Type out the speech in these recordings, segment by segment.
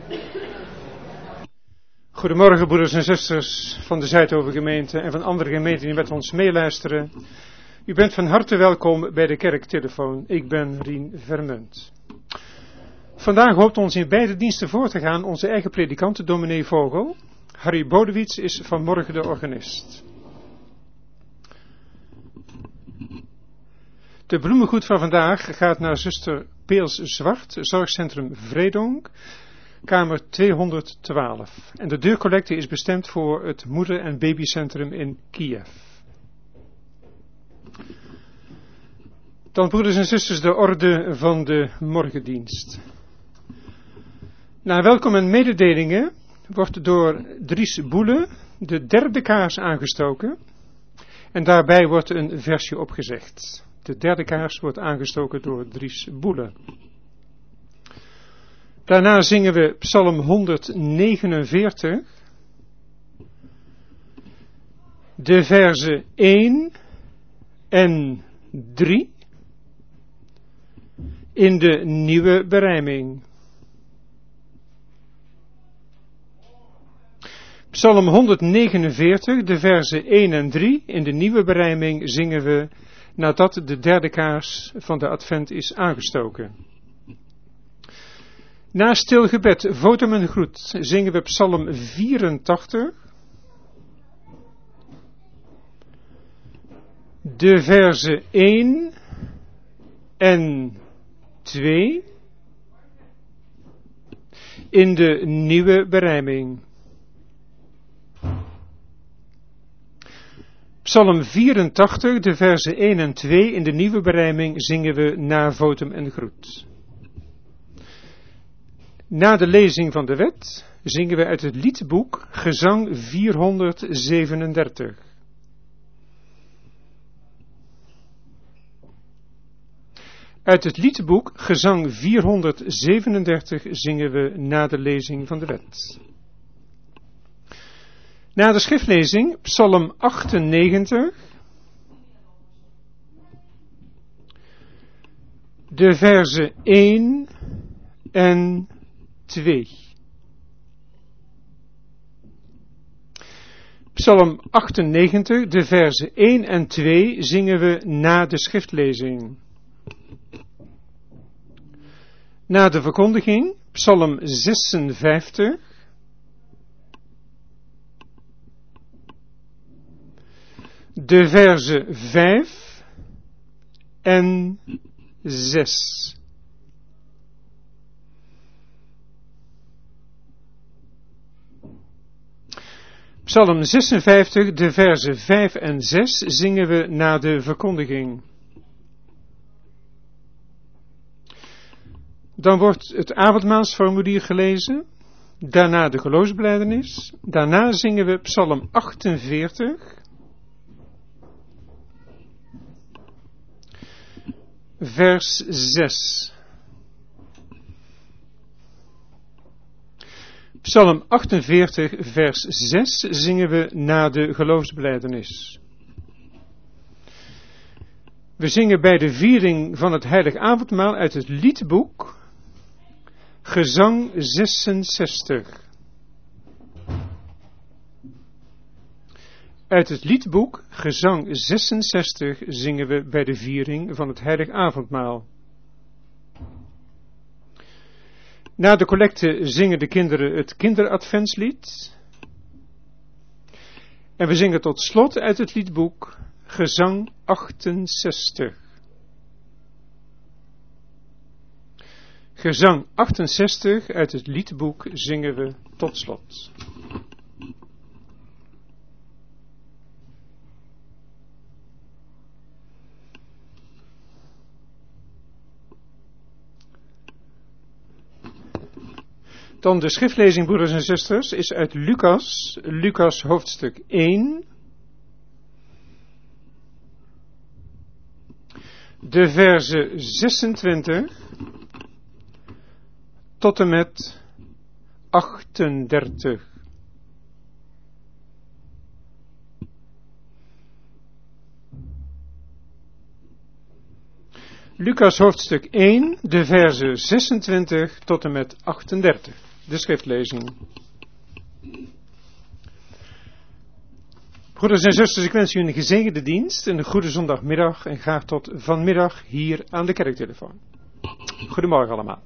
Goedemorgen broeders en zusters van de Zuidovergemeente en van andere gemeenten die met ons meeluisteren. U bent van harte welkom bij de kerktelefoon. Ik ben Rien Vermunt. Vandaag hoopt ons in beide diensten voor te gaan onze eigen predikant, dominee Vogel. Harry Bodewits is vanmorgen de organist. De bloemengoed van vandaag gaat naar zuster Peels Zwart, zorgcentrum Vredonk, kamer 212. En de deurcollecte is bestemd voor het moeder- en babycentrum in Kiev. Dan, broeders en zusters, de orde van de morgendienst. Na welkom en mededelingen wordt door Dries Boele de derde kaars aangestoken. En daarbij wordt een versje opgezegd. De derde kaars wordt aangestoken door Dries Boele. Daarna zingen we Psalm 149, de verzen 1 en 3 in de nieuwe berijming. Psalm 149, de verzen 1 en 3 in de nieuwe berijming zingen we nadat de derde kaars van de Advent is aangestoken. Na stil gebed, votum en groet, zingen we Psalm 84, de verzen 1 en 2 in de nieuwe berijming. Psalm 84, de verzen 1 en 2 in de nieuwe berijming zingen we na votum en groet. Na de lezing van de wet zingen we uit het liedboek Gezang 437. Uit het liedboek Gezang 437 zingen we na de lezing van de wet. Na de schriftlezing Psalm 98, de verzen 1 en 2. Psalm 98, de verzen 1 en 2 zingen we na de schriftlezing. Na de verkondiging, Psalm 56, de verzen 5 en 6. Psalm 56, de verzen 5 en 6 zingen we na de verkondiging. Dan wordt het avondmaalsformulier gelezen, daarna de geloofsbelijdenis, daarna zingen we Psalm 48, vers 6. Psalm 48, vers 6 zingen we na de geloofsbelijdenis. We zingen bij de viering van het heilig avondmaal uit het liedboek Gezang 66. Uit het liedboek Gezang 66 zingen we bij de viering van het heilig avondmaal. Na de collecte zingen de kinderen het kinderadventslied. En we zingen tot slot uit het liedboek Gezang 68. Gezang 68 uit het liedboek zingen we tot slot. Dan de schriftlezing, broeders en zusters, is uit Lucas hoofdstuk 1, de verzen 26 tot en met 38. Lucas hoofdstuk 1, de verzen 26 tot en met 38. de schriftlezing. Broeders en zusters, ik wens u een gezegende dienst, een goede zondagmiddag en graag tot vanmiddag hier aan de kerktelefoon. Goedemorgen allemaal.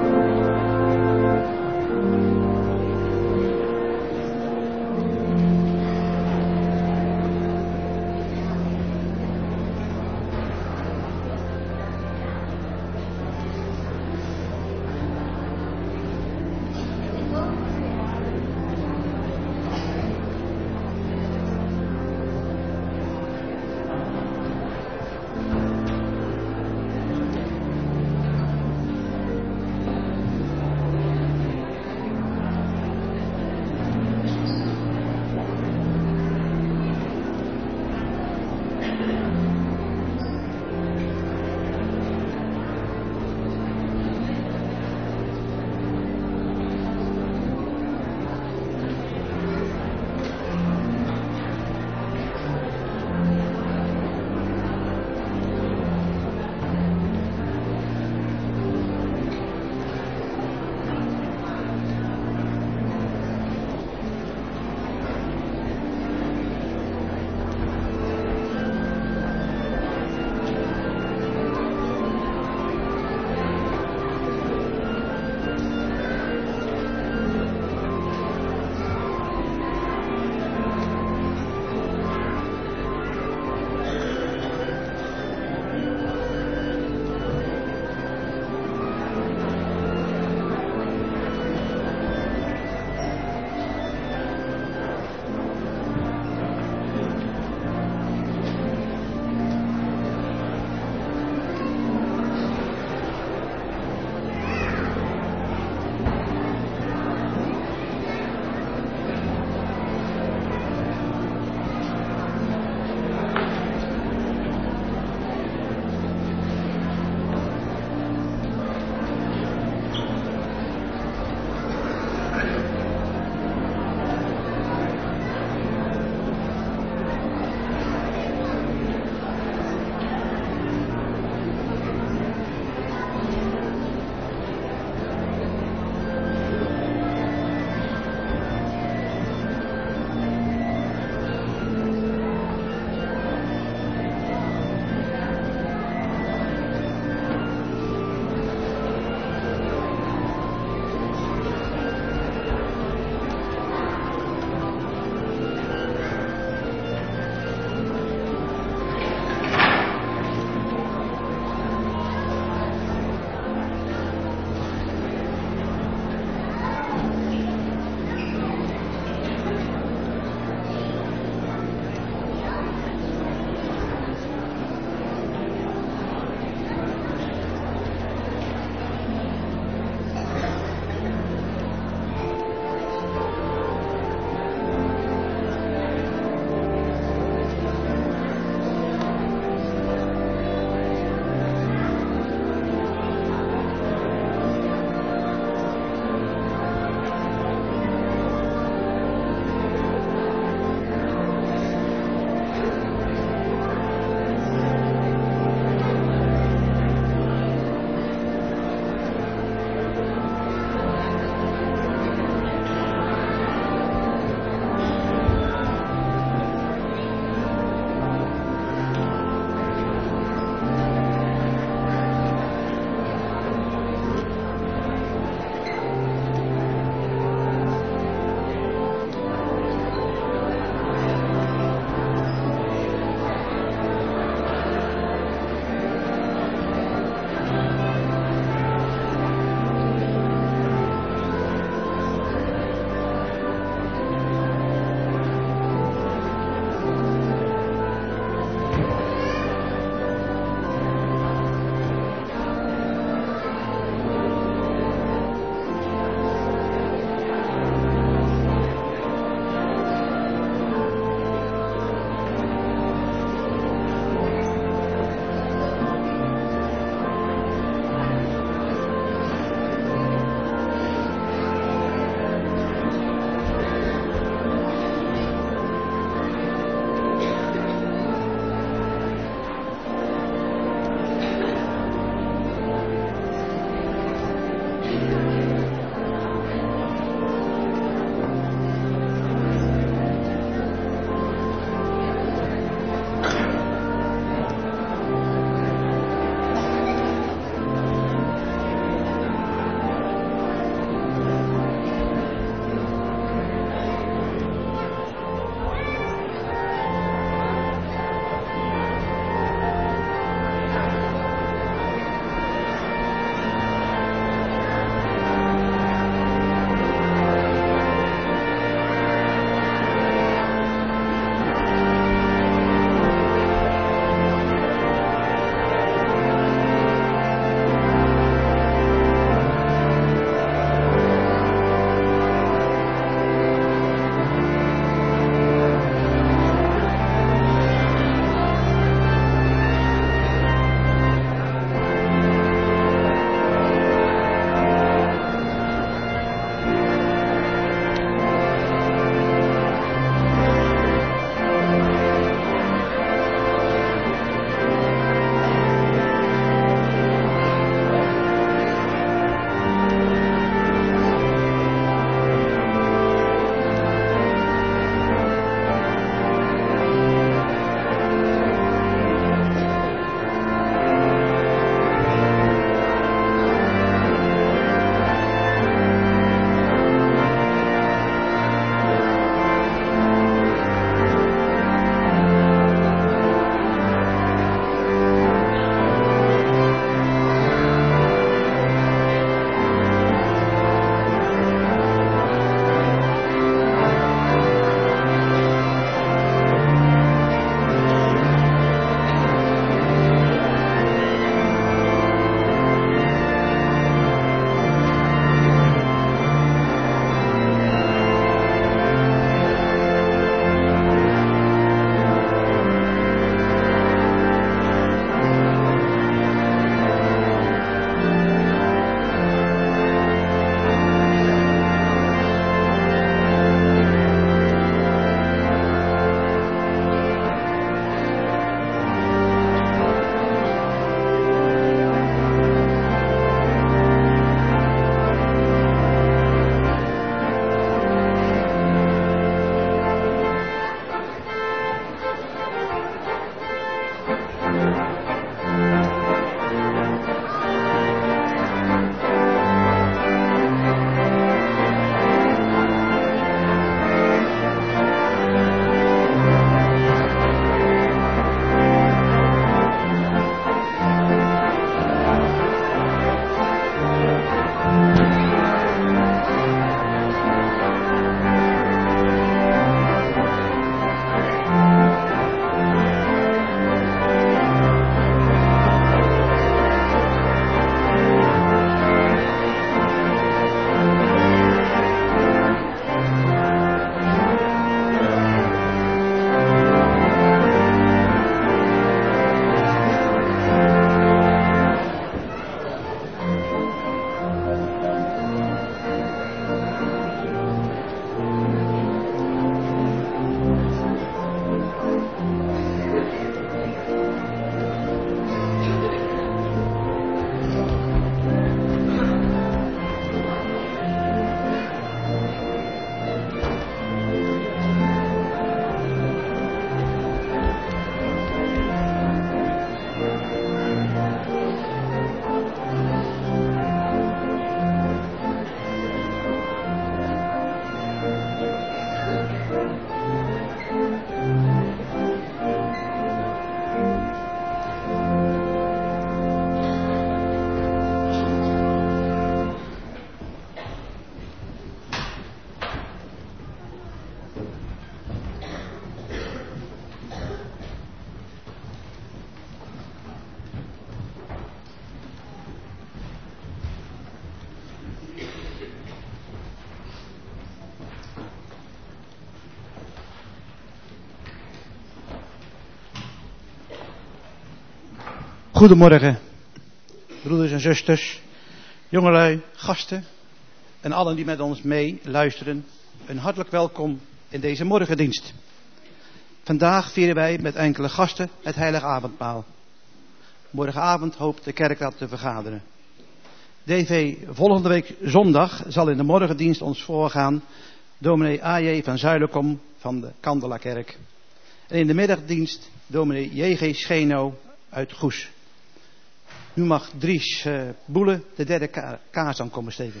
Goedemorgen, broeders en zusters, jongelui, gasten en allen die met ons mee luisteren. Een hartelijk welkom in deze morgendienst. Vandaag vieren wij met enkele gasten het heilige avondmaal. Morgenavond hoopt de kerkraad te vergaderen. DV volgende week zondag zal in de morgendienst ons voorgaan dominee A.J. van Zuilenkom van de Kandelakerk. En in de middagdienst dominee J.G. Scheno uit Goes. Nu mag Dries Boele de derde kaars aan komen steken.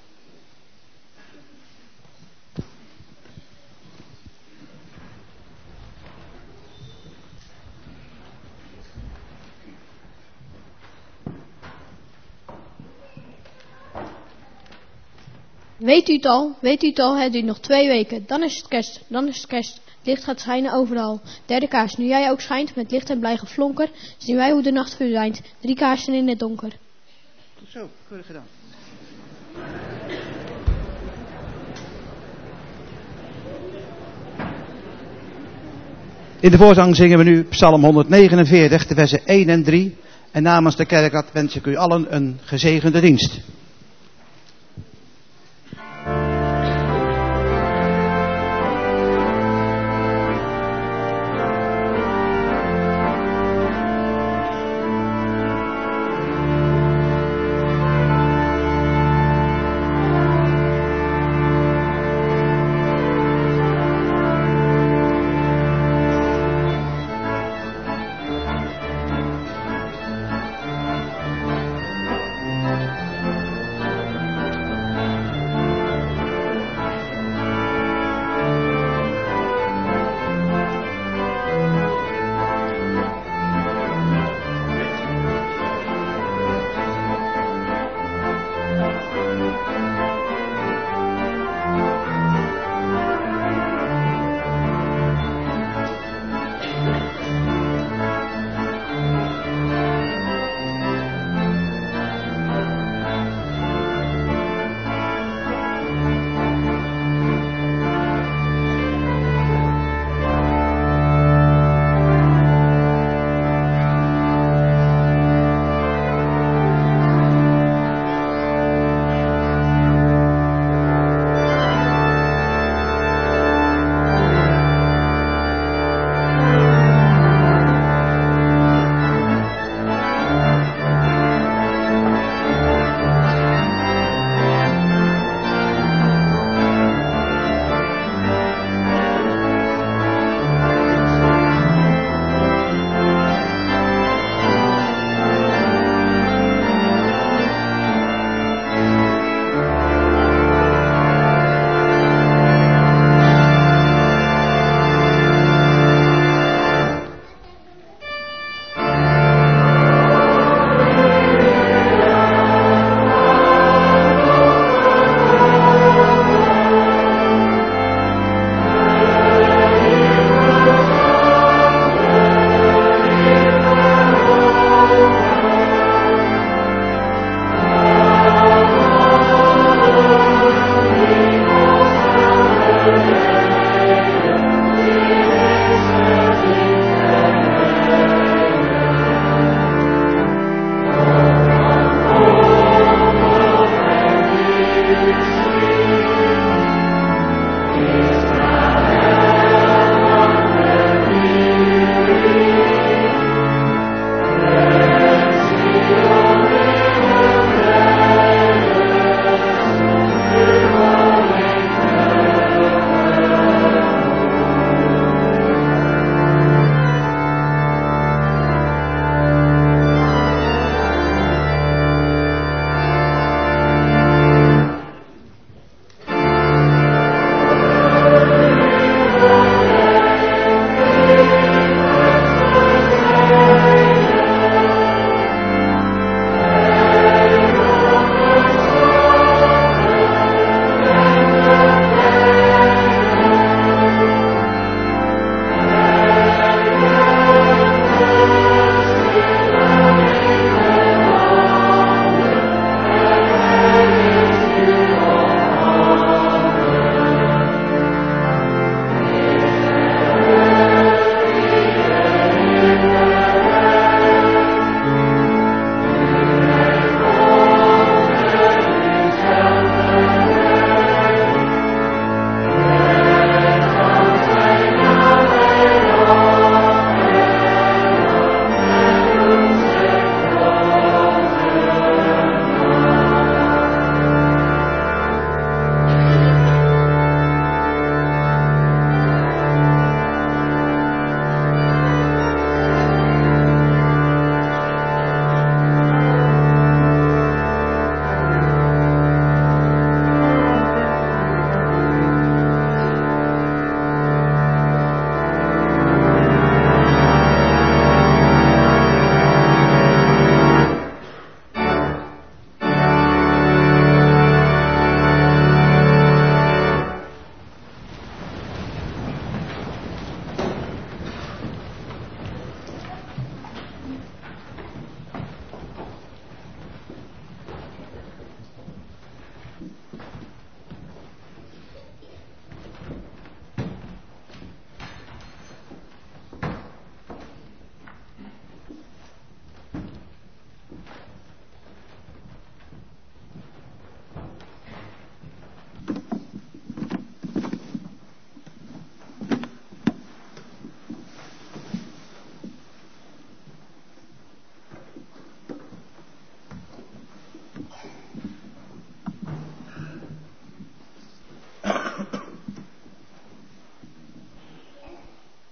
Weet u het al? Weet u het al? Het duurt nog 2 weken. Dan is het kerst. Dan is het kerst. Licht gaat schijnen overal. Derde kaars. Nu jij ook schijnt met licht en blij geflonker, zien wij hoe de nacht verdwijnt. 3 kaarsen in het donker. Tot zo, keurig gedaan. In de voorzang zingen we nu Psalm 149, de versen 1 en 3. En namens de kerkraad wens ik u allen een gezegende dienst.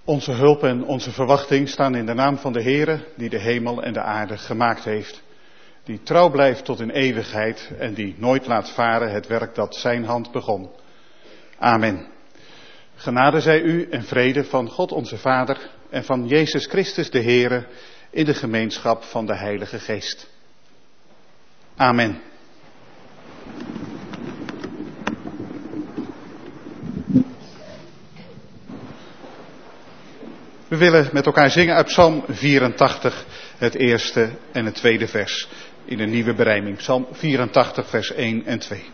Onze hulp en onze verwachting staan in de naam van de Heere, die de hemel en de aarde gemaakt heeft. Die trouw blijft tot in eeuwigheid en die nooit laat varen het werk dat zijn hand begon. Amen. Genade zij u en vrede van God onze Vader en van Jezus Christus de Heere in de gemeenschap van de Heilige Geest. Amen. We willen met elkaar zingen uit Psalm 84, het eerste en het tweede vers in de nieuwe berijming. Psalm 84, vers 1 en 2.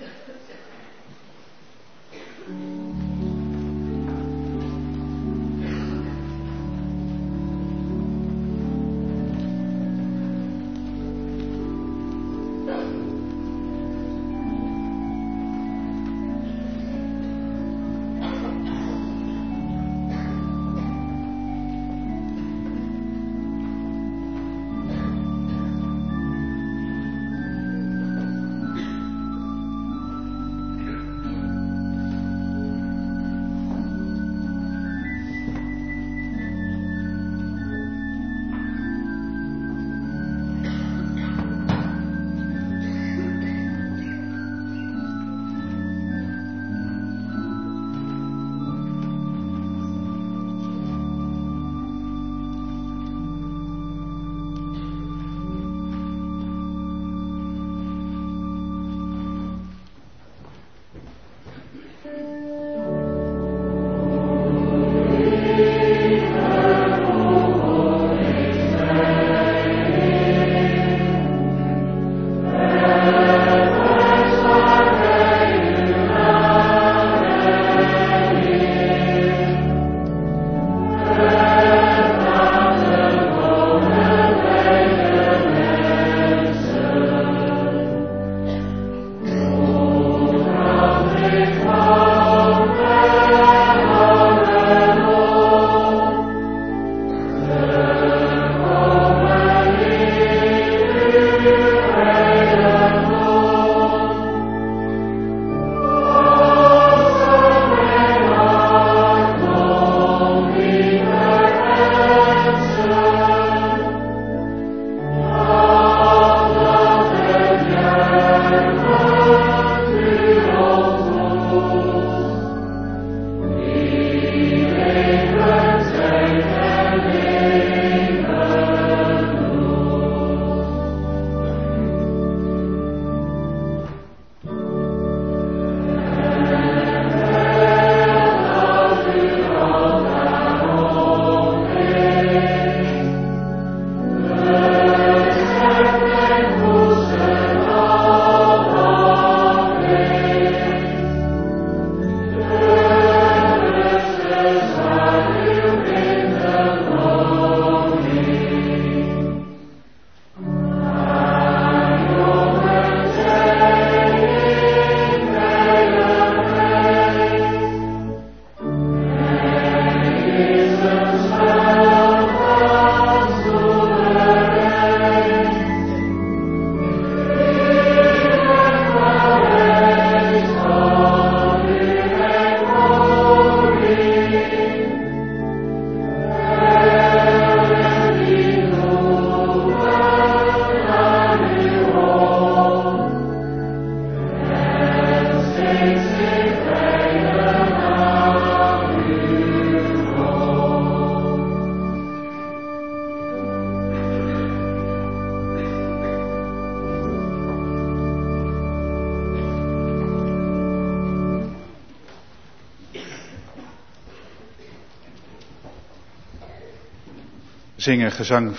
Zingen gezang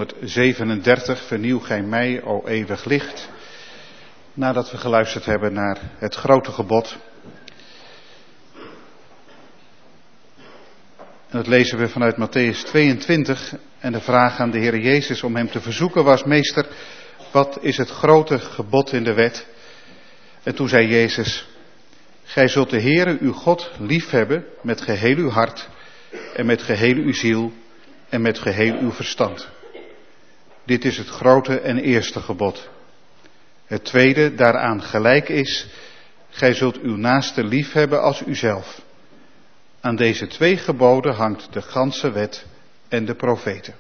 437, vernieuw gij mij, o eeuwig licht. Nadat we geluisterd hebben naar het grote gebod. En dat lezen we vanuit Mattheüs 22. En de vraag aan de Heer Jezus om hem te verzoeken was: Meester, wat is het grote gebod in de wet? En toen zei Jezus: Gij zult de Heere uw God liefhebben met geheel uw hart en met geheel uw ziel en met geheel uw verstand. Dit is het grote en eerste gebod. Het tweede daaraan gelijk is: gij zult uw naaste liefhebben als uzelf. Aan deze 2 geboden hangt de ganse wet en de profeten.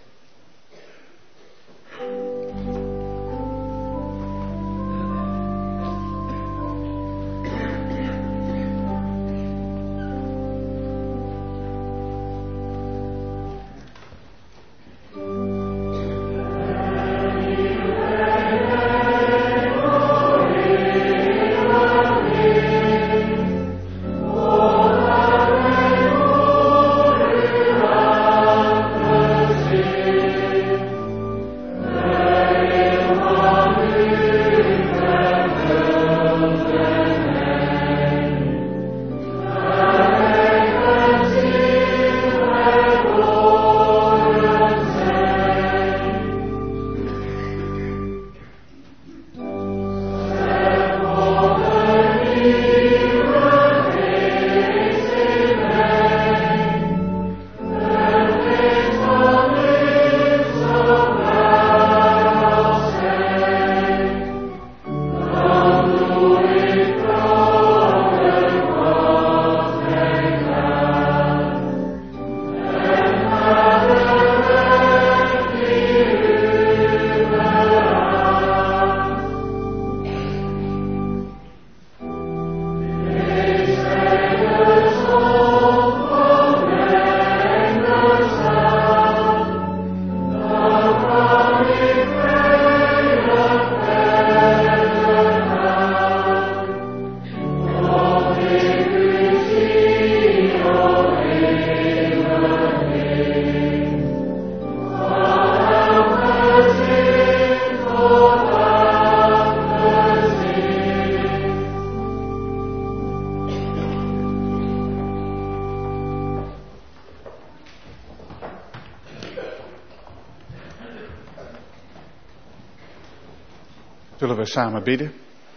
Zullen we samen bidden?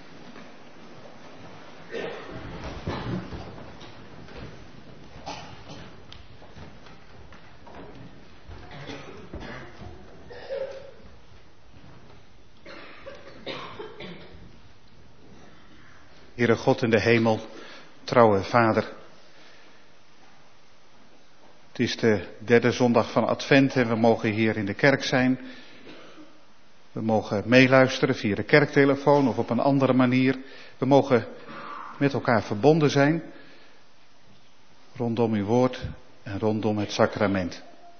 Heere God in de hemel, trouwe Vader. Het is de 3e zondag van Advent en we mogen hier in de kerk zijn. We mogen meeluisteren via de kerktelefoon of op een andere manier. We mogen met elkaar verbonden zijn rondom uw woord en rondom het sacrament.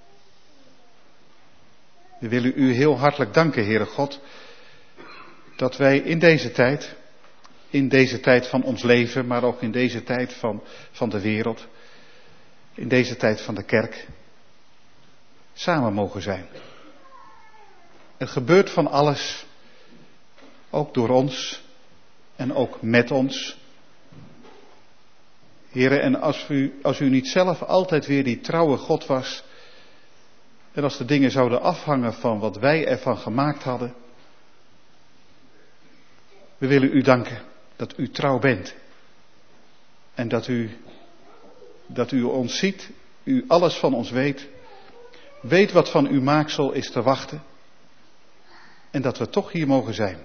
We willen u heel hartelijk danken, Heere God, dat wij in deze tijd van ons leven, maar ook in deze tijd van de wereld, in deze tijd van de kerk, samen mogen zijn. Er gebeurt van alles, ook door ons en ook met ons. Heere, en als u niet zelf altijd weer die trouwe God was, en als de dingen zouden afhangen van wat wij ervan gemaakt hadden, we willen u danken dat u trouw bent. En dat u ons ziet, u alles van ons weet wat van uw maaksel is te wachten. En dat we toch hier mogen zijn.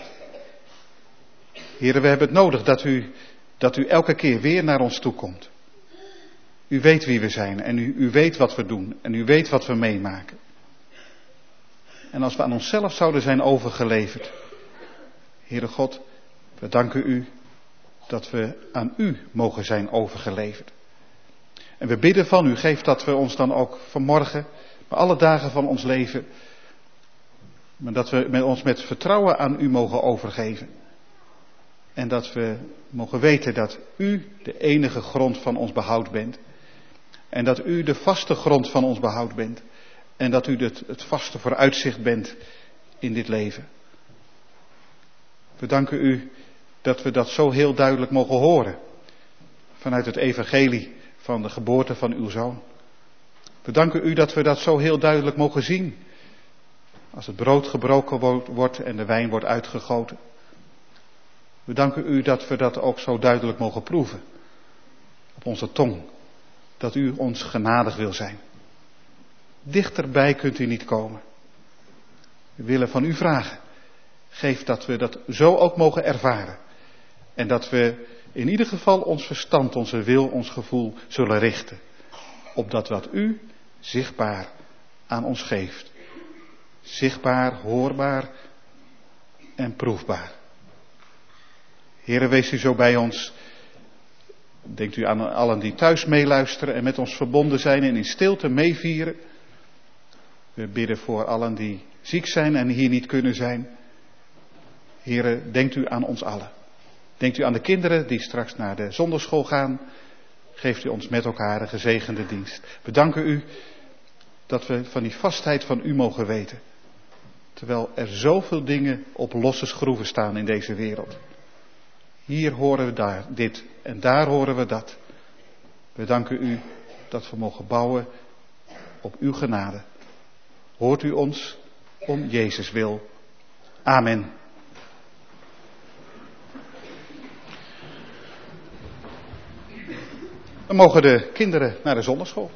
Heren, we hebben het nodig dat u elke keer weer naar ons toe komt. U weet wie we zijn en u weet wat we doen en u weet wat we meemaken. En als we aan onszelf zouden zijn overgeleverd, Heere God, we danken u dat we aan u mogen zijn overgeleverd. En we bidden van u, geef dat we ons dan ook vanmorgen, maar alle dagen van ons leven, maar dat we ons met vertrouwen aan u mogen overgeven. En dat we mogen weten dat u de enige grond van ons behoud bent. En dat u de vaste grond van ons behoud bent. En dat u het vaste vooruitzicht bent in dit leven. We danken u dat we dat zo heel duidelijk mogen horen. Vanuit het evangelie van de geboorte van uw zoon. We danken u dat we dat zo heel duidelijk mogen zien. Als het brood gebroken wordt en de wijn wordt uitgegoten. We danken u dat we dat ook zo duidelijk mogen proeven. Op onze tong. Dat u ons genadig wil zijn. Dichterbij kunt u niet komen. We willen van u vragen. Geef dat we dat zo ook mogen ervaren. En dat we in ieder geval ons verstand, onze wil, ons gevoel zullen richten. Op dat wat u zichtbaar aan ons geeft. Zichtbaar, hoorbaar en proefbaar. Heere, wees u zo bij ons. Denkt u aan allen die thuis meeluisteren en met ons verbonden zijn en in stilte meevieren. We bidden voor allen die ziek zijn en hier niet kunnen zijn. Heere, denkt u aan ons allen. Denkt u aan de kinderen die straks naar de zondagschool gaan. Geeft u ons met elkaar een gezegende dienst. We danken u dat we van die vastheid van u mogen weten. Terwijl er zoveel dingen op losse schroeven staan in deze wereld. Hier horen we daar dit en daar horen we dat. We danken u dat we mogen bouwen op uw genade. Hoort u ons om Jezus wil. Amen. Dan mogen de kinderen naar de zondagschool.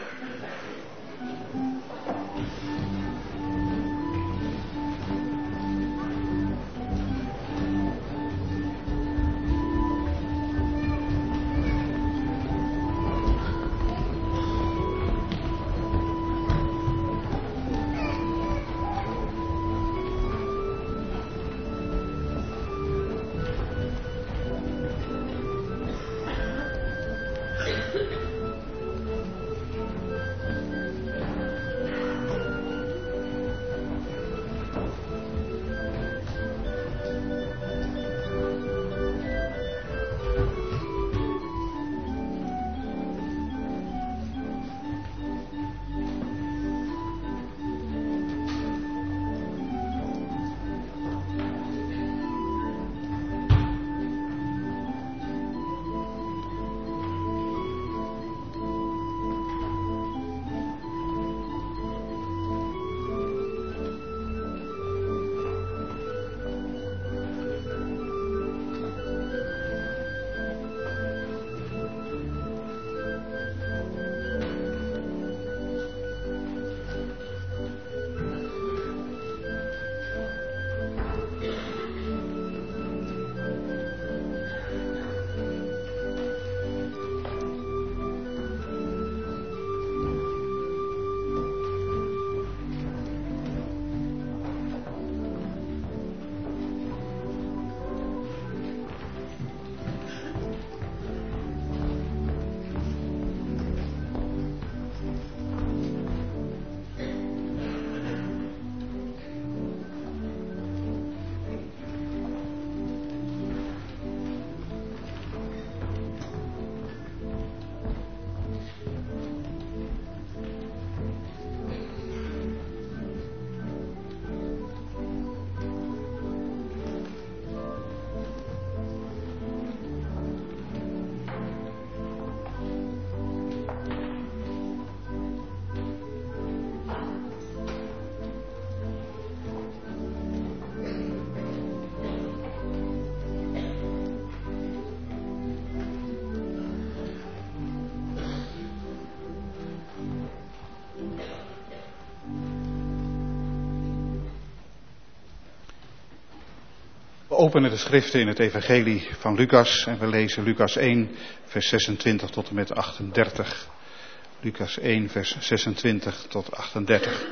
We openen de schriften in het evangelie van Lucas en we lezen Lucas 1 vers 26 tot en met 38. Lucas 1 vers 26 tot 38.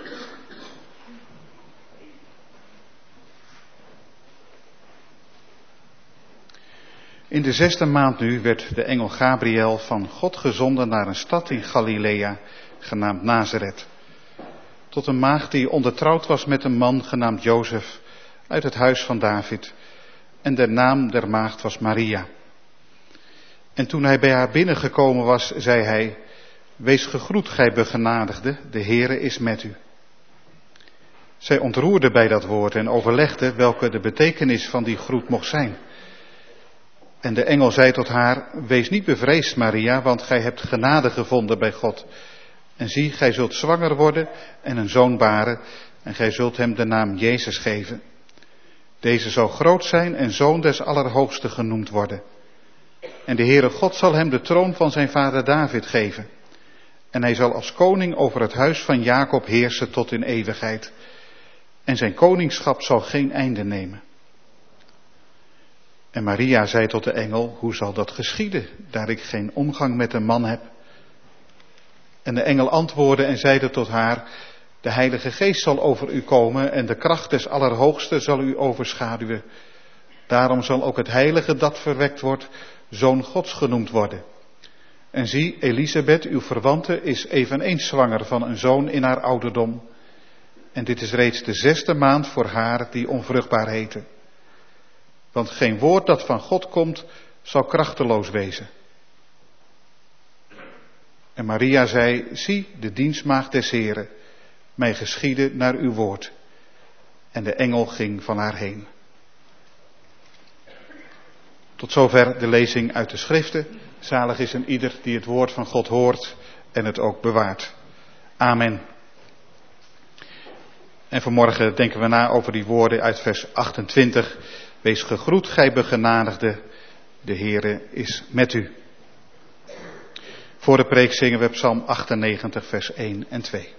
In de 6e maand nu werd de engel Gabriel van God gezonden naar een stad in Galilea, genaamd Nazareth. Tot een maagd die ondertrouwd was met een man genaamd Jozef uit het huis van David. En de naam der maagd was Maria. En toen hij bij haar binnengekomen was, zei hij: Wees gegroet, gij begenadigde, de Heere is met u. Zij ontroerde bij dat woord en overlegde welke de betekenis van die groet mocht zijn. En de engel zei tot haar: Wees niet bevreesd, Maria, want gij hebt genade gevonden bij God. En zie, gij zult zwanger worden en een zoon baren, en gij zult hem de naam Jezus geven. Deze zal groot zijn en zoon des Allerhoogsten genoemd worden. En de Heere God zal hem de troon van zijn vader David geven. En hij zal als koning over het huis van Jacob heersen tot in eeuwigheid. En zijn koningschap zal geen einde nemen. En Maria zei tot de engel, hoe zal dat geschieden, daar ik geen omgang met een man heb? En de engel antwoordde en zeide tot haar, de Heilige Geest zal over u komen en de kracht des Allerhoogste zal u overschaduwen. Daarom zal ook het heilige dat verwekt wordt, Zoon Gods genoemd worden. En zie, Elisabeth, uw verwante, is eveneens zwanger van een zoon in haar ouderdom. En dit is reeds de 6e maand voor haar die onvruchtbaar heette. Want geen woord dat van God komt, zal krachteloos wezen. En Maria zei, zie, de dienstmaagd des Heren, mij geschieden naar uw woord. En de engel ging van haar heen. Tot zover de lezing uit de schriften. Zalig is een ieder die het woord van God hoort en het ook bewaart. Amen. En vanmorgen denken we na over die woorden uit vers 28. Wees gegroet, gij begenadigde, de Heere is met u. Voor de preek zingen we Psalm 98 vers 1 en 2.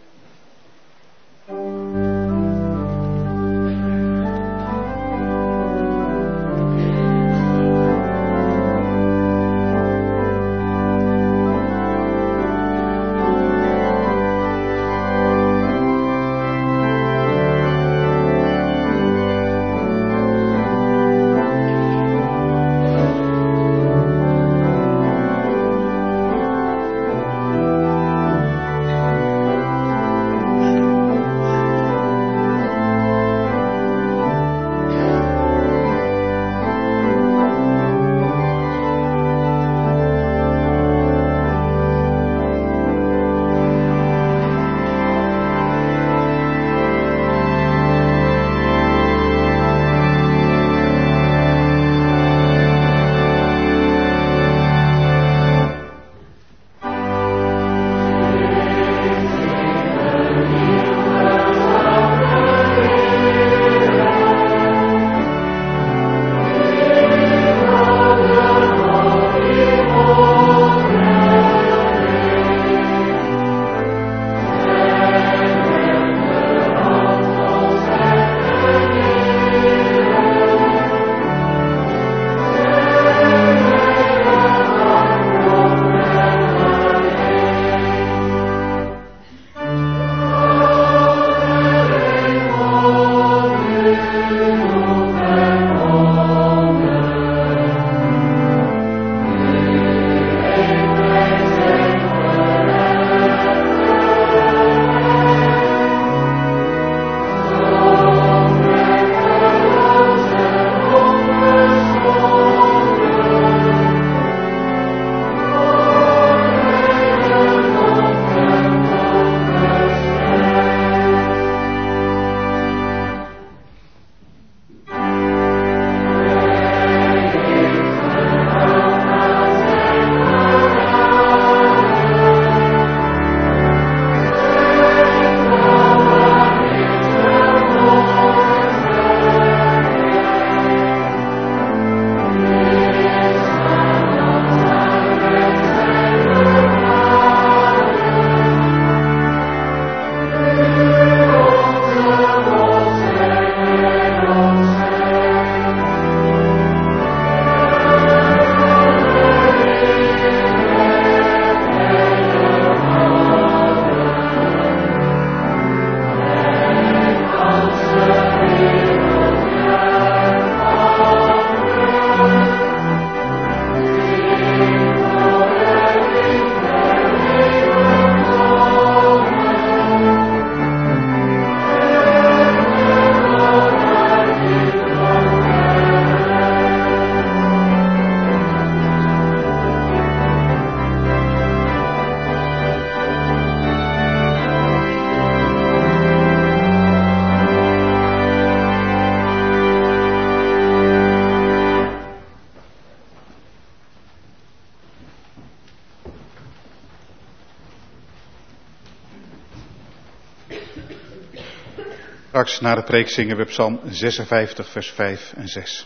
Straks na de preek zingen we Psalm 56 vers 5 en 6.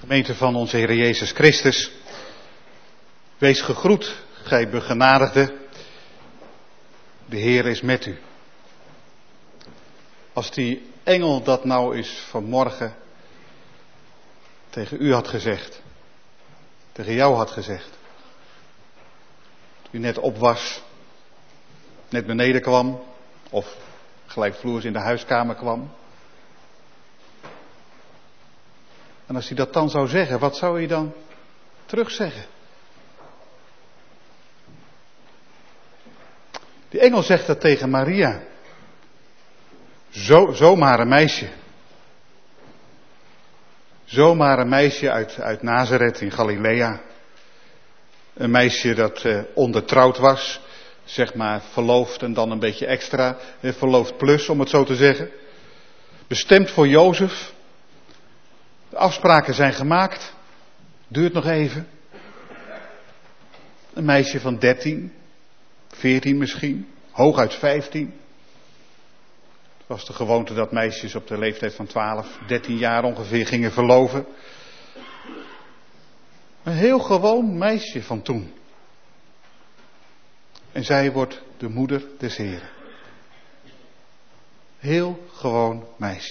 Gemeente van onze Heer Jezus Christus, wees gegroet, gij begenadigde. De Heer is met u. Als die engel dat nou eens vanmorgen tegen u had gezegd, tegen jou had gezegd, toen u net op was, net beneden kwam, of gelijkvloers in de huiskamer kwam. En als hij dat dan zou zeggen, wat zou hij dan terugzeggen? Die engel zegt dat tegen Maria. Zomaar een meisje. Zomaar een meisje uit Nazareth in Galilea. Een meisje dat ondertrouwd was. Zeg maar verloofd en dan een beetje extra. Verloofd plus, om het zo te zeggen. Bestemd voor Jozef. De afspraken zijn gemaakt. Duurt nog even. Een meisje van 13, 14 misschien, hooguit 15. Het was de gewoonte dat meisjes op de leeftijd van 12, 13 jaar ongeveer gingen verloven. Een heel gewoon meisje van toen. En zij wordt de moeder des Heren. Heel gewoon meisje.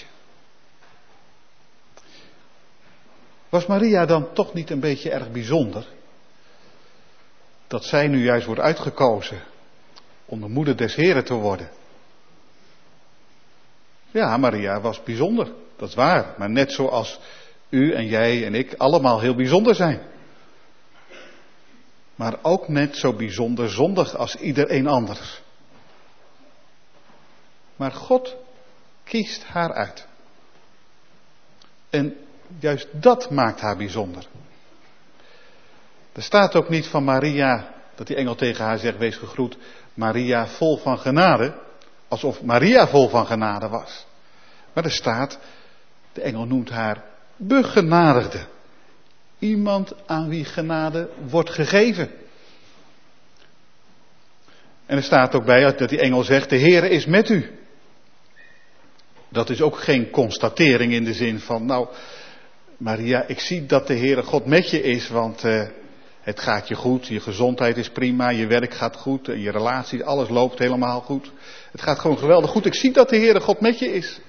Was Maria dan toch niet een beetje erg bijzonder? Dat zij nu juist wordt uitgekozen om de moeder des Heren te worden. Ja, Maria was bijzonder, dat is waar. Maar net zoals u en jij en ik allemaal heel bijzonder zijn. Maar ook net zo bijzonder zondig als iedereen anders. Maar God kiest haar uit. En juist dat maakt haar bijzonder. Er staat ook niet van Maria, dat die engel tegen haar zegt, wees gegroet, Maria vol van genade. Alsof Maria vol van genade was. Maar er staat, de engel noemt haar begenadigde. Iemand aan wie genade wordt gegeven. En er staat ook bij dat die engel zegt, de Heere is met u. Dat is ook geen constatering in de zin van, nou Maria, ik zie dat de Heere God met je is, want het gaat je goed, je gezondheid is prima, je werk gaat goed, en je relatie, alles loopt helemaal goed. Het gaat gewoon geweldig goed, ik zie dat de Heere God met je is.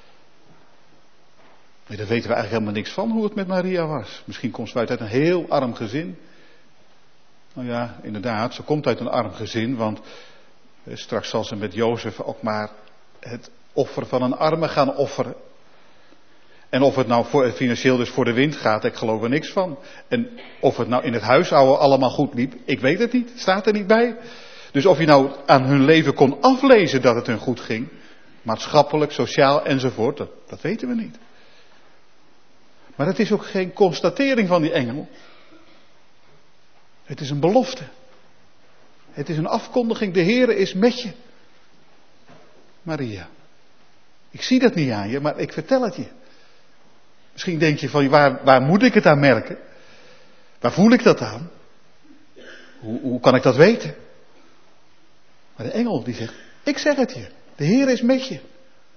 Maar daar weten we eigenlijk helemaal niks van hoe het met Maria was. Misschien komt ze uit een heel arm gezin. Nou ja, inderdaad, ze komt uit een arm gezin, want straks zal ze met Jozef ook maar het offer van een arme gaan offeren. En of het nou financieel dus voor de wind gaat, ik geloof er niks van. En of het nou in het huishouden allemaal goed liep, ik weet het niet, staat er niet bij. Dus of je nou aan hun leven kon aflezen dat het hun goed ging, maatschappelijk, sociaal enzovoort, dat weten we niet. Maar het is ook geen constatering van die engel. Het is een belofte. Het is een afkondiging, de Heere is met je. Maria, ik zie dat niet aan je, maar ik vertel het je. Misschien denk je van, waar moet ik het aan merken? Waar voel ik dat aan? Hoe kan ik dat weten? Maar de engel die zegt, ik zeg het je. De Heer is met je.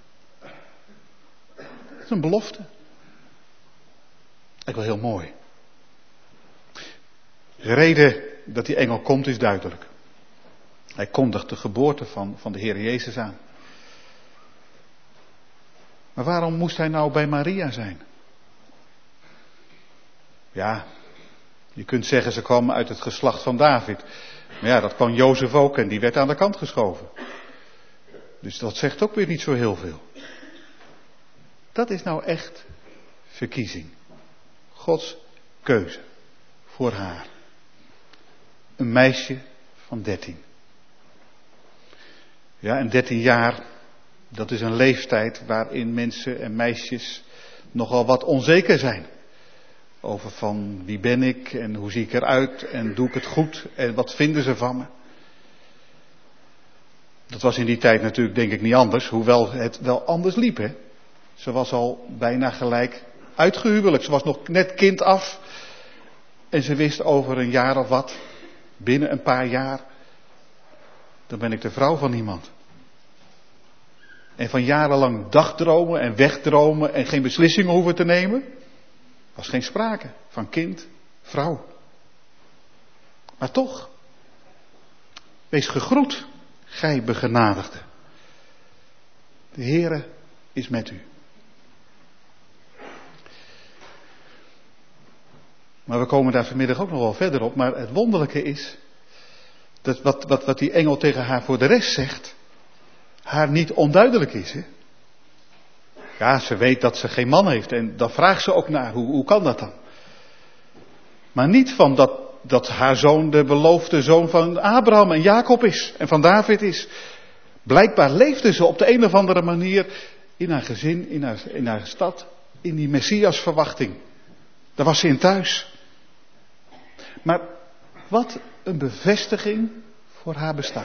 Dat is een belofte. Ik wel heel mooi. De reden dat die engel komt is duidelijk. Hij kondigt de geboorte van de Heer Jezus aan. Maar waarom moest hij nou bij Maria zijn? Ja, je kunt zeggen ze kwam uit het geslacht van David. Maar ja, dat kwam Jozef ook en die werd aan de kant geschoven. Dus dat zegt ook weer niet zo heel veel. Dat is nou echt verkiezing. Gods keuze voor haar. Een meisje van 13. Ja, en 13 jaar, dat is een leeftijd waarin mensen en meisjes nogal wat onzeker zijn. Over van wie ben ik en hoe zie ik eruit en doe ik het goed en wat vinden ze van me. Dat was in die tijd natuurlijk denk ik niet anders, hoewel het wel anders liep. Hè? Ze was al bijna gelijk uitgehuwelijkd, ze was nog net kind af. En ze wist over een jaar of wat, binnen een paar jaar, dan ben ik de vrouw van iemand. En van jarenlang dagdromen en wegdromen en geen beslissingen hoeven te nemen. Was geen sprake van kind, vrouw. Maar toch, wees gegroet, gij begenadigde. De Heere is met u. Maar we komen daar vanmiddag ook nog wel verder op. Maar het wonderlijke is, dat wat die engel tegen haar voor de rest zegt, haar niet onduidelijk is. Hè? Ja, ze weet dat ze geen man heeft en dan vraagt ze ook naar, hoe kan dat dan? Maar niet van dat haar zoon de beloofde zoon van Abraham en Jacob is en van David is. Blijkbaar leefde ze op de een of andere manier in haar gezin, in haar stad, in die Messiasverwachting. Daar was ze in thuis. Maar wat een bevestiging voor haar bestaan.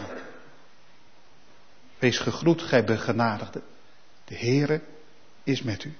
Wees gegroet, gij begenadigde. De Heere is met u.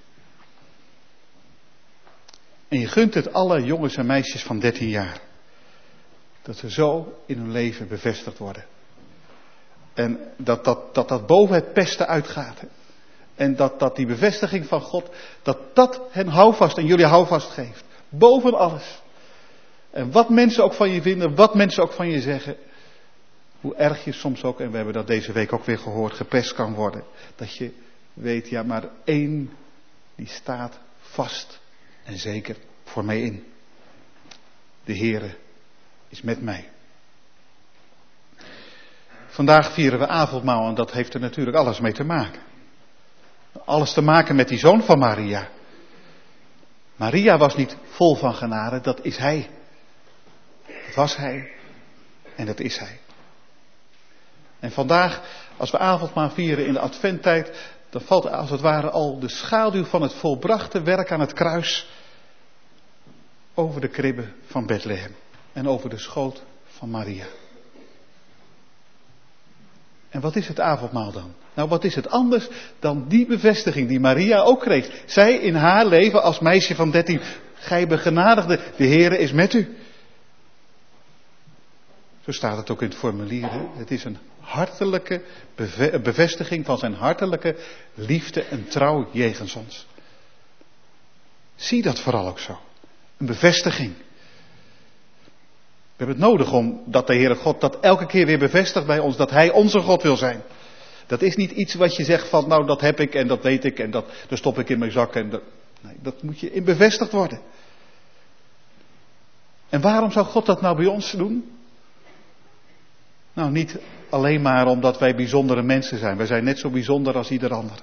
En je gunt het alle jongens en meisjes van 13 jaar. Dat ze zo in hun leven bevestigd worden. En dat boven het pesten uitgaat. En dat die bevestiging van God, dat hen houvast en jullie houvast geeft. Boven alles. En wat mensen ook van je vinden, wat mensen ook van je zeggen. Hoe erg je soms ook, en we hebben dat deze week ook weer gehoord, gepest kan worden. Dat je weet, ja, maar één die staat vast en zeker voor mij in. De Heere is met mij. Vandaag vieren we avondmaal en dat heeft er natuurlijk alles mee te maken. Alles te maken met die zoon van Maria. Maria was niet vol van genade, dat is hij. Dat was hij en dat is hij. En vandaag, als we avondmaal vieren in de adventtijd, dan valt als het ware al de schaduw van het volbrachte werk aan het kruis over de kribbe van Bethlehem en over de schoot van Maria. En wat is het avondmaal dan? Nou, wat is het anders dan die bevestiging die Maria ook kreeg? Zij in haar leven als meisje van 13, gij begenadigde, de Heere is met u. Zo staat het ook in het formulier. Hè? Het is een hartelijke bevestiging van zijn hartelijke liefde en trouw jegens ons. Zie dat vooral ook zo. Een bevestiging. We hebben het nodig omdat de Heere God dat elke keer weer bevestigt bij ons, dat Hij onze God wil zijn. Dat is niet iets wat je zegt van, nou dat heb ik en dat weet ik en dat stop ik in mijn zak. Nee, dat moet je in bevestigd worden. En waarom zou God dat nou bij ons doen? Nou, niet alleen maar omdat wij bijzondere mensen zijn. Wij zijn net zo bijzonder als ieder ander.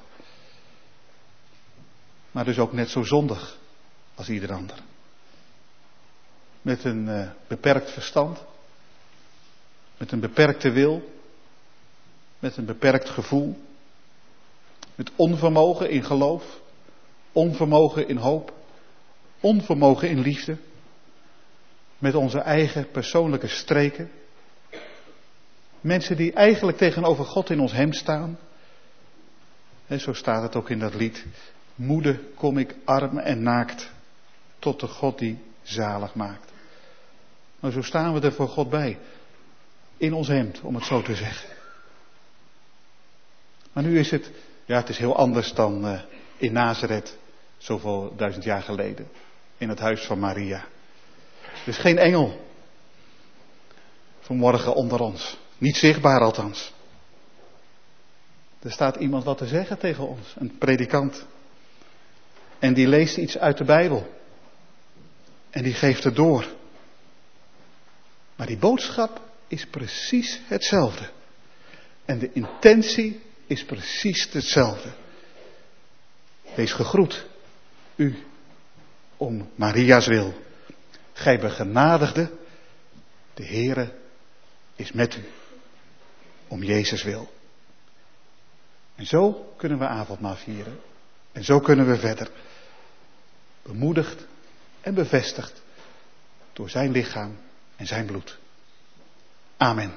Maar dus ook net zo zondig als ieder ander. Met een beperkt verstand. Met een beperkte wil. Met een beperkt gevoel. Met onvermogen in geloof. Onvermogen in hoop. Onvermogen in liefde. Met onze eigen persoonlijke streken. Mensen die eigenlijk tegenover God in ons hem staan. En zo staat het ook in dat lied. Moede kom ik arm en naakt. Tot de God die zalig maakt. Maar zo staan we er voor God bij. In ons hemd, om het zo te zeggen. Maar nu is het, ja, het is heel anders dan in Nazareth, zoveel 1000 jaar geleden. In het huis van Maria. Er is geen engel vanmorgen onder ons. Niet zichtbaar althans. Er staat iemand wat te zeggen tegen ons. Een predikant. En die leest iets uit de Bijbel. En die geeft het door. Maar die boodschap is precies hetzelfde. En de intentie is precies hetzelfde. Wees gegroet. U. Om Maria's wil. Gij begenadigde. De Heere is met u. Om Jezus wil. En zo kunnen we avondmaal vieren. En zo kunnen we verder. Bemoedigd en bevestigd. Door zijn lichaam en zijn bloed. Amen.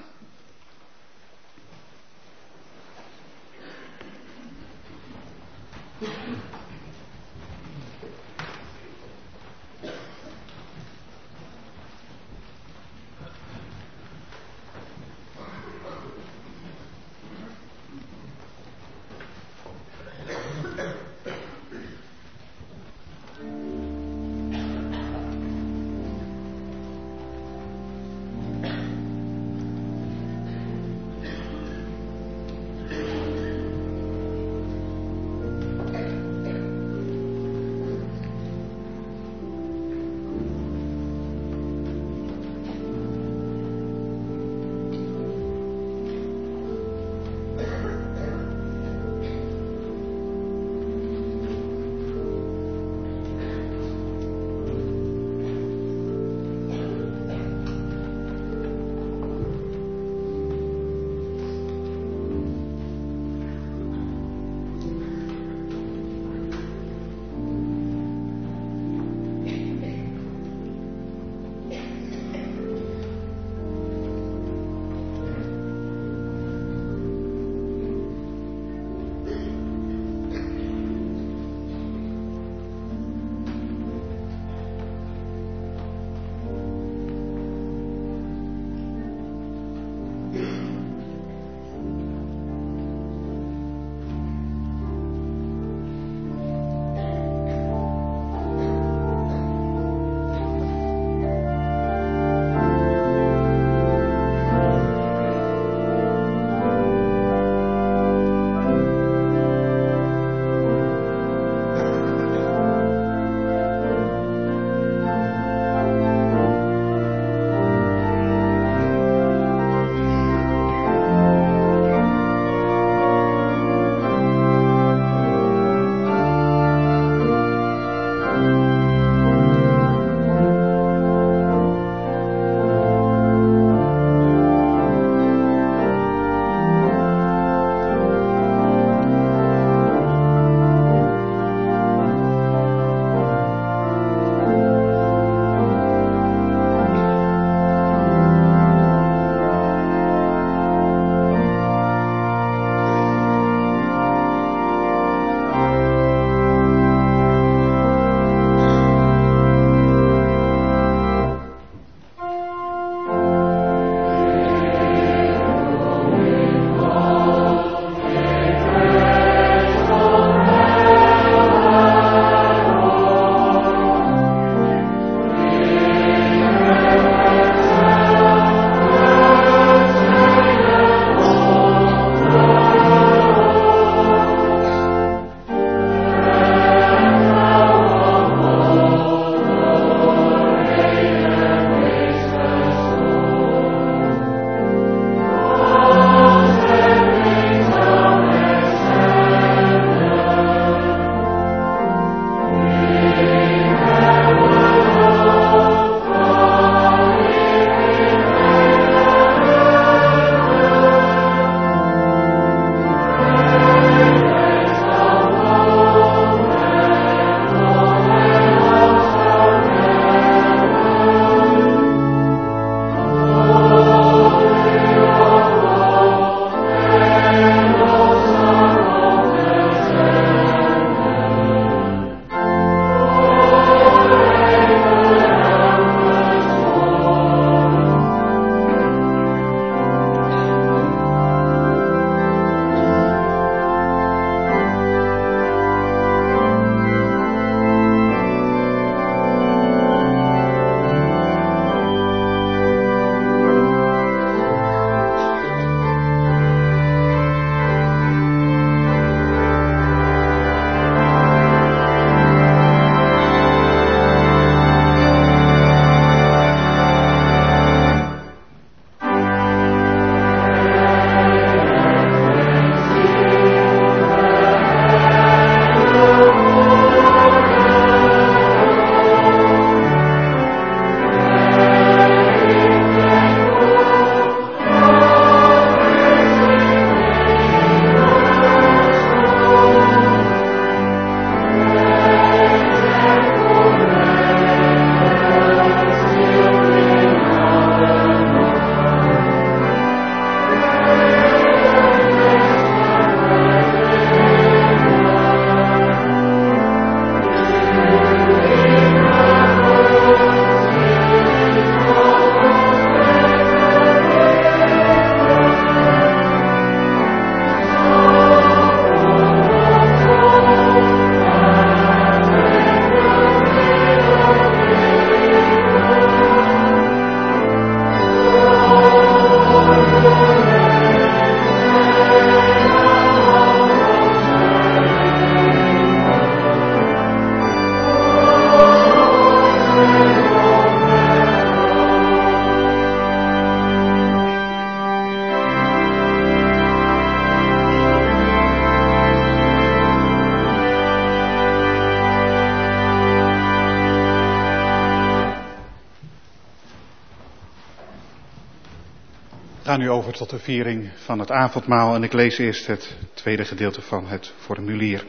gaan nu over tot de viering van het avondmaal en ik lees eerst het tweede gedeelte van het formulier.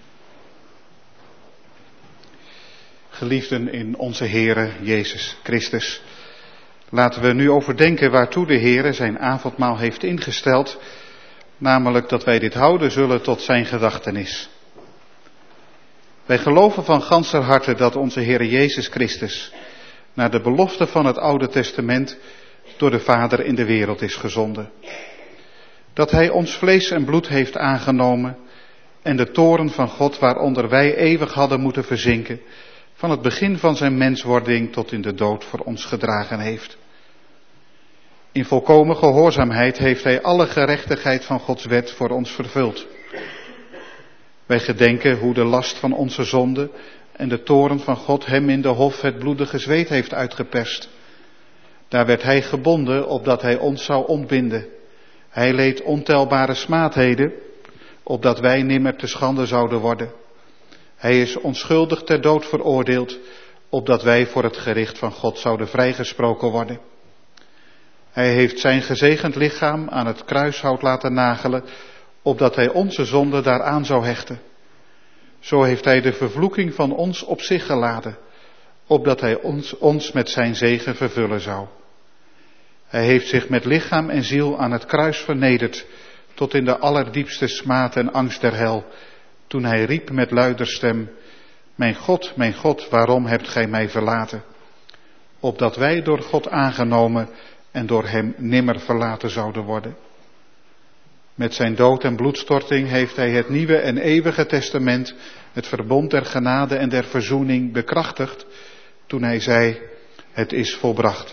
Geliefden in onze Heere Jezus Christus, laten we nu overdenken waartoe de Heere zijn avondmaal heeft ingesteld, namelijk dat wij dit houden zullen tot zijn gedachtenis. Wij geloven van ganser harte dat onze Heere Jezus Christus, naar de belofte van het Oude Testament, door de Vader in de wereld is gezonden. Dat hij ons vlees en bloed heeft aangenomen en de toorn van God waaronder wij eeuwig hadden moeten verzinken, van het begin van zijn menswording tot in de dood voor ons gedragen heeft. In volkomen gehoorzaamheid heeft hij alle gerechtigheid van Gods wet voor ons vervuld. Wij gedenken hoe de last van onze zonde en de toorn van God hem in de hof het bloedige zweet heeft uitgeperst. Daar werd hij gebonden, opdat hij ons zou ontbinden. Hij leed ontelbare smaadheden, opdat wij nimmer te schande zouden worden. Hij is onschuldig ter dood veroordeeld, opdat wij voor het gericht van God zouden vrijgesproken worden. Hij heeft zijn gezegend lichaam aan het kruishout laten nagelen, opdat hij onze zonde daaraan zou hechten. Zo heeft hij de vervloeking van ons op zich geladen, opdat hij ons met zijn zegen vervullen zou. Hij heeft zich met lichaam en ziel aan het kruis vernederd, tot in de allerdiepste smaad en angst der hel, toen hij riep met luider stem: mijn God, waarom hebt gij mij verlaten? Opdat wij door God aangenomen en door hem nimmer verlaten zouden worden. Met zijn dood en bloedstorting heeft hij het nieuwe en eeuwige testament, het verbond der genade en der verzoening, bekrachtigd, toen hij zei: het is volbracht.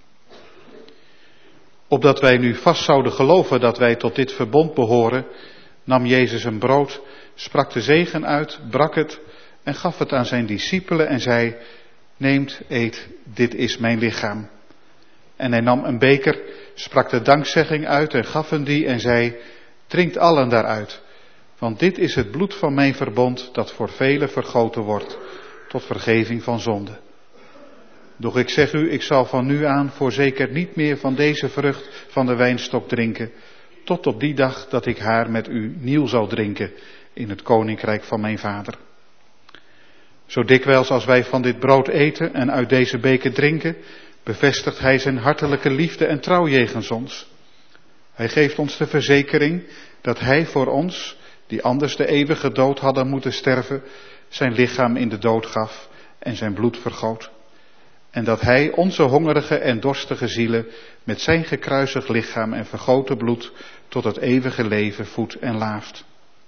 Opdat wij nu vast zouden geloven dat wij tot dit verbond behoren, nam Jezus een brood, sprak de zegen uit, brak het en gaf het aan zijn discipelen en zei: neemt, eet, dit is mijn lichaam. En hij nam een beker, sprak de dankzegging uit en gaf hen die en zei: drinkt allen daaruit, want dit is het bloed van mijn verbond dat voor velen vergoten wordt, tot vergeving van zonde. Doch ik zeg u, ik zal van nu aan voorzeker niet meer van deze vrucht van de wijnstok drinken, tot op die dag dat ik haar met u nieuw zal drinken in het koninkrijk van mijn Vader. Zo dikwijls als wij van dit brood eten en uit deze beker drinken, bevestigt hij zijn hartelijke liefde en trouw jegens ons. Hij geeft ons de verzekering dat hij voor ons, die anders de eeuwige dood hadden moeten sterven, zijn lichaam in de dood gaf en zijn bloed vergoot. En dat hij onze hongerige en dorstige zielen met zijn gekruisigd lichaam en vergoten bloed tot het eeuwige leven voedt en laaft.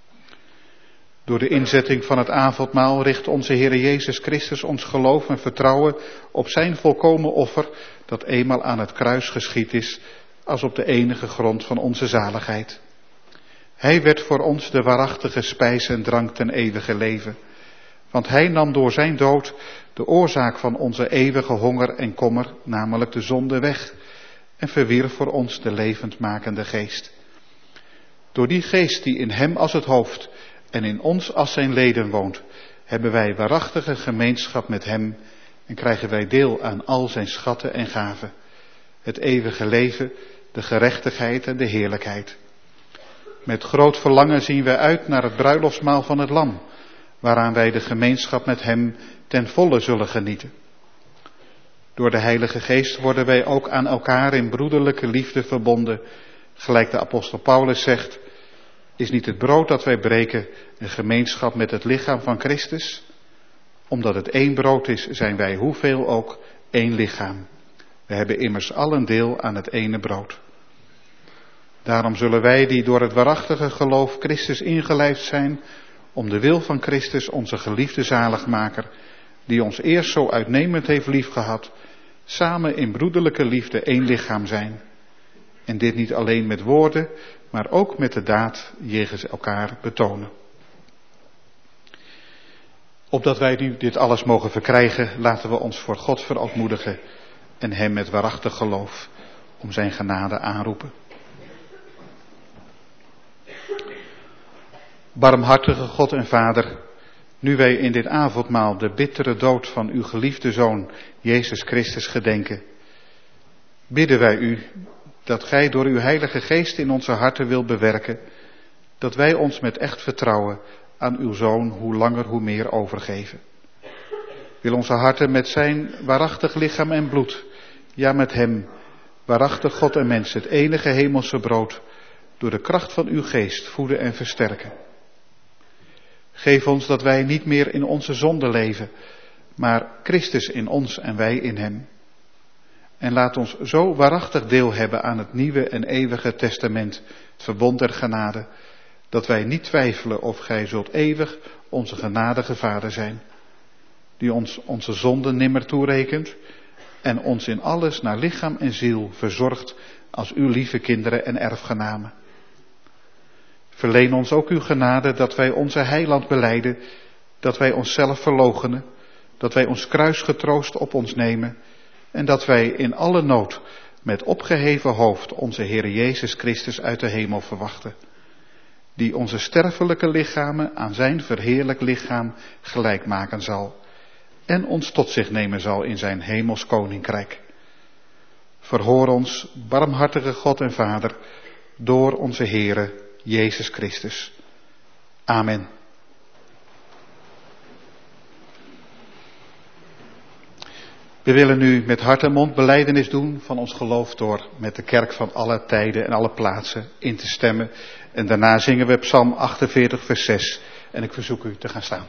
Door de inzetting van het avondmaal richt onze Heer Jezus Christus ons geloof en vertrouwen op zijn volkomen offer, dat eenmaal aan het kruis geschied is, als op de enige grond van onze zaligheid. Hij werd voor ons de waarachtige spijs en drank ten eeuwige leven, want hij nam door zijn dood de oorzaak van onze eeuwige honger en kommer, namelijk de zonde, weg en verwierf voor ons de levendmakende geest. Door die geest die in hem als het hoofd en in ons als zijn leden woont, hebben wij waarachtige gemeenschap met hem en krijgen wij deel aan al zijn schatten en gaven, het eeuwige leven, de gerechtigheid en de heerlijkheid. Met groot verlangen zien wij uit naar het bruiloftsmaal van het Lam, waaraan wij de gemeenschap met hem ten volle zullen genieten. Door de Heilige Geest worden wij ook aan elkaar in broederlijke liefde verbonden, gelijk de apostel Paulus zegt: is niet het brood dat wij breken een gemeenschap met het lichaam van Christus? Omdat het één brood is, zijn wij hoeveel ook één lichaam. We hebben immers allen deel aan het ene brood. Daarom zullen wij die door het waarachtige geloof Christus ingelijfd zijn, om de wil van Christus, onze geliefde zaligmaker, die ons eerst zo uitnemend heeft liefgehad, samen in broederlijke liefde één lichaam zijn. En dit niet alleen met woorden, maar ook met de daad jegens elkaar betonen. Opdat wij nu dit alles mogen verkrijgen, laten we ons voor God verootmoedigen en hem met waarachtig geloof om zijn genade aanroepen. Barmhartige God en Vader, nu wij in dit avondmaal de bittere dood van uw geliefde Zoon, Jezus Christus, gedenken, bidden wij u dat gij door uw Heilige Geest in onze harten wilt bewerken, dat wij ons met echt vertrouwen aan uw Zoon hoe langer hoe meer overgeven. Wil onze harten met zijn waarachtig lichaam en bloed, ja met hem, waarachtig God en mens, het enige hemelse brood, door de kracht van uw geest voeden en versterken. Geef ons dat wij niet meer in onze zonde leven, maar Christus in ons en wij in hem. En laat ons zo waarachtig deel hebben aan het nieuwe en eeuwige testament, het verbond der genade, dat wij niet twijfelen of gij zult eeuwig onze genadige Vader zijn, die ons onze zonden nimmer toerekent en ons in alles naar lichaam en ziel verzorgt als uw lieve kinderen en erfgenamen. Verleen ons ook uw genade dat wij onze heiland belijden, dat wij onszelf verloochenen, dat wij ons kruis getroost op ons nemen en dat wij in alle nood met opgeheven hoofd onze Heer Jezus Christus uit de hemel verwachten, die onze sterfelijke lichamen aan zijn verheerlijk lichaam gelijk maken zal en ons tot zich nemen zal in zijn hemels koninkrijk. Verhoor ons, barmhartige God en Vader, door onze Heere Jezus Christus. Amen. We willen nu met hart en mond belijdenis doen van ons geloof door met de kerk van alle tijden en alle plaatsen in te stemmen. En daarna zingen we Psalm 48 vers 6 en ik verzoek u te gaan staan.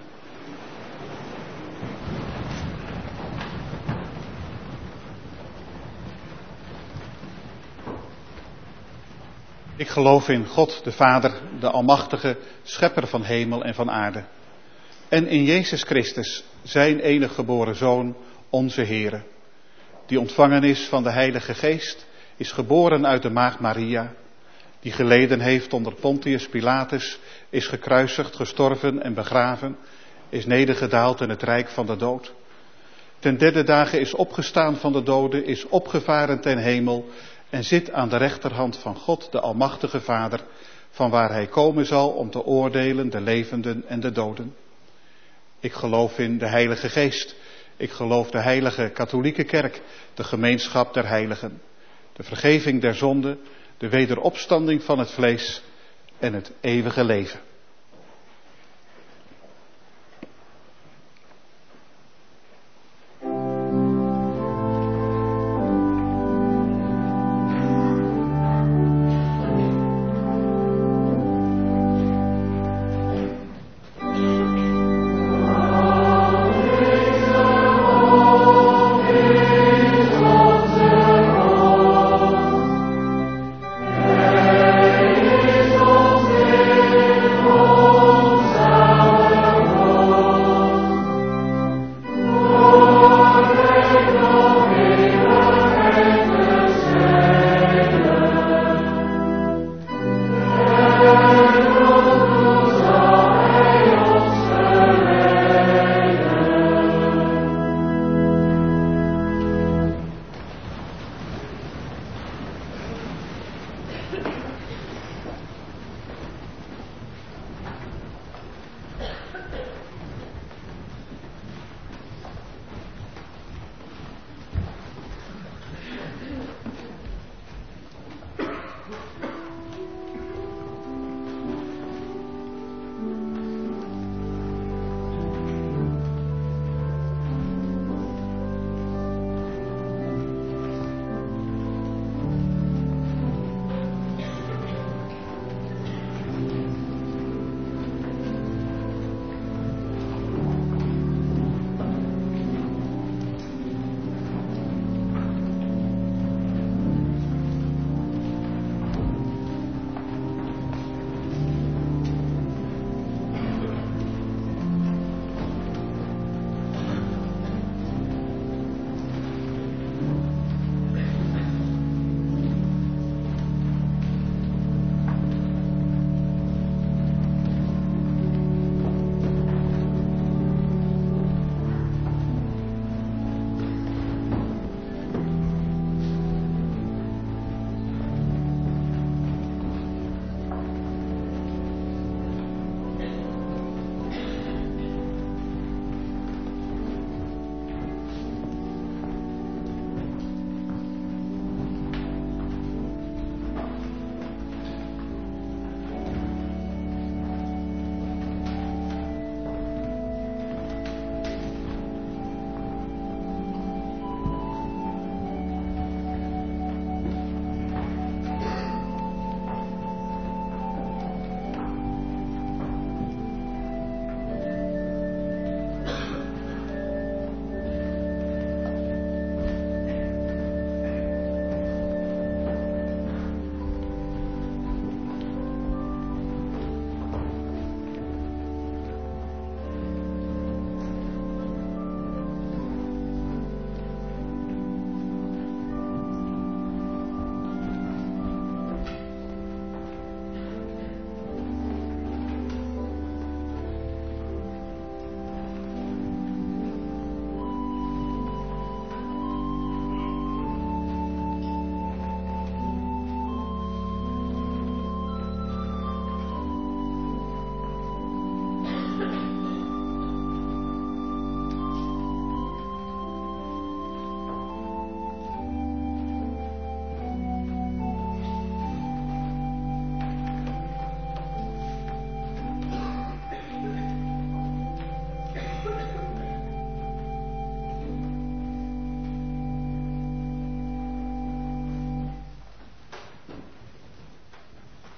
Ik geloof in God de Vader, de Almachtige, Schepper van hemel en van aarde. En in Jezus Christus, zijn enige geboren Zoon, onze Heere, die ontvangen is van de Heilige Geest, is geboren uit de maagd Maria, die geleden heeft onder Pontius Pilatus, is gekruisigd, gestorven en begraven, is nedergedaald in het rijk van de dood. Ten derde dagen is opgestaan van de doden, is opgevaren ten hemel en zit aan de rechterhand van God, de Almachtige Vader, van waar hij komen zal om te oordelen de levenden en de doden. Ik geloof in de Heilige Geest. Ik geloof de heilige katholieke kerk, de gemeenschap der heiligen, de vergeving der zonden, de wederopstanding van het vlees en het eeuwige leven. Amen.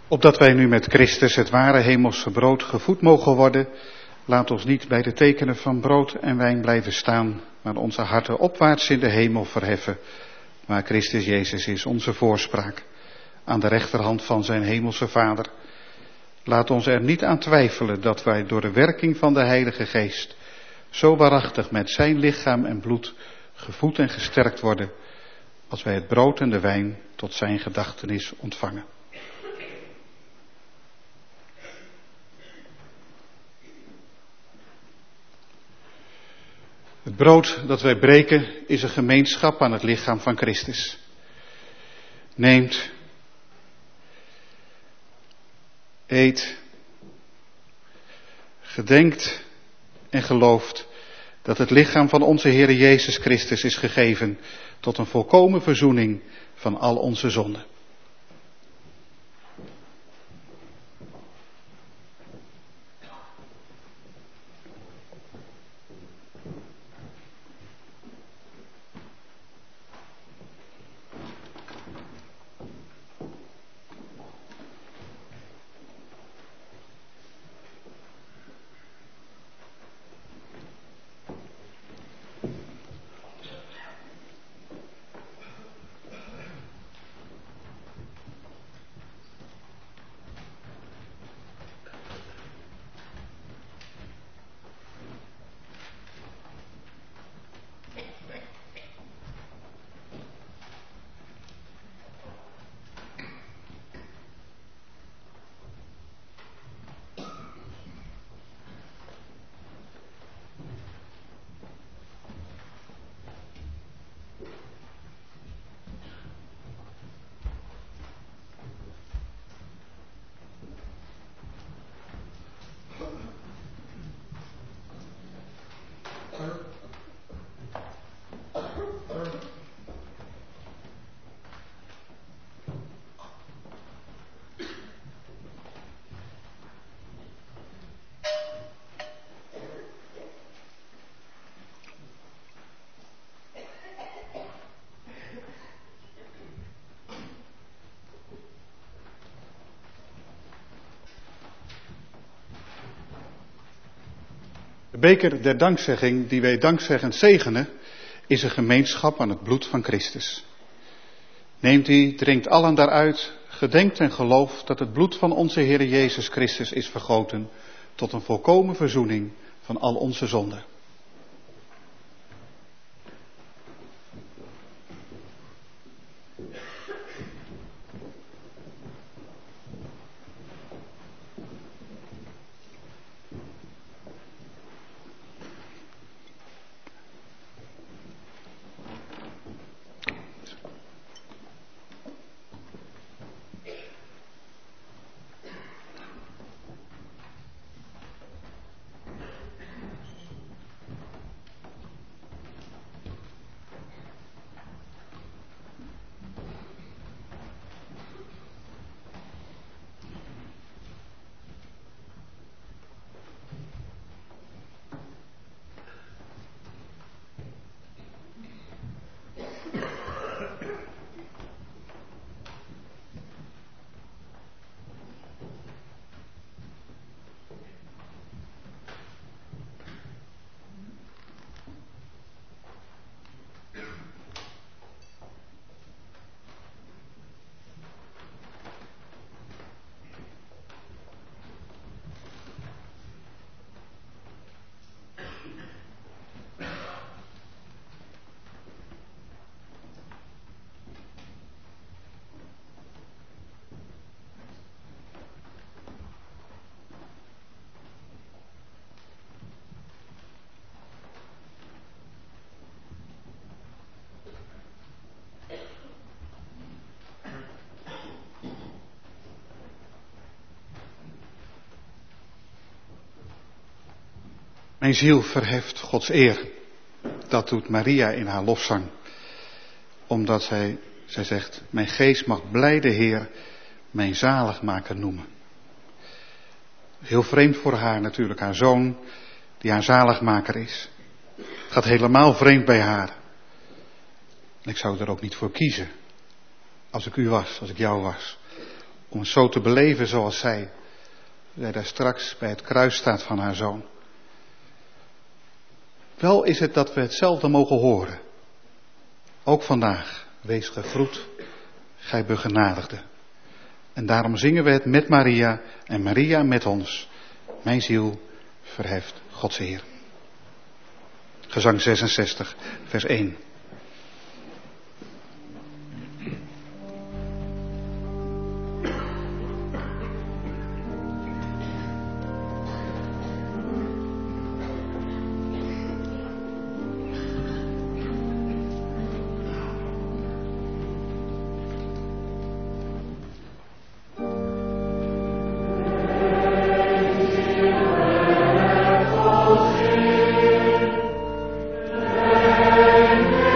Opdat wij nu met Christus het ware hemelse brood gevoed mogen worden, laat ons niet bij de tekenen van brood en wijn blijven staan, maar onze harten opwaarts in de hemel verheffen, waar Christus Jezus is, onze voorspraak, aan de rechterhand van zijn hemelse Vader. Laat ons er niet aan twijfelen dat wij door de werking van de Heilige Geest zo waarachtig met zijn lichaam en bloed gevoed en gesterkt worden, als wij het brood en de wijn tot zijn gedachtenis ontvangen. Het brood dat wij breken is een gemeenschap aan het lichaam van Christus. Neemt, eet, gedenkt en gelooft dat het lichaam van onze Heere Jezus Christus is gegeven tot een volkomen verzoening van al onze zonden. De beker der dankzegging die wij dankzeggend zegenen, is een gemeenschap aan het bloed van Christus. Neemt die, drinkt allen daaruit, gedenkt en gelooft dat het bloed van onze Heere Jezus Christus is vergoten tot een volkomen verzoening van al onze zonden. Mijn ziel verheft Gods eer. Dat doet Maria in haar lofzang. Omdat zij zegt, mijn geest mag blij de Heer mijn zaligmaker noemen. Heel vreemd voor haar natuurlijk, haar zoon die haar zaligmaker is. Het gaat helemaal vreemd bij haar. En ik zou er ook niet voor kiezen. Als ik u was, als ik jou was. om het zo te beleven zoals zij daar straks bij het kruis staat van haar zoon. Wel is het dat we hetzelfde mogen horen. Ook vandaag, wees gegroet, gij begenadigde. En daarom zingen we het met Maria en Maria met ons. Mijn ziel verheft Gods Heer. Gezang 66, vers 1. Amen.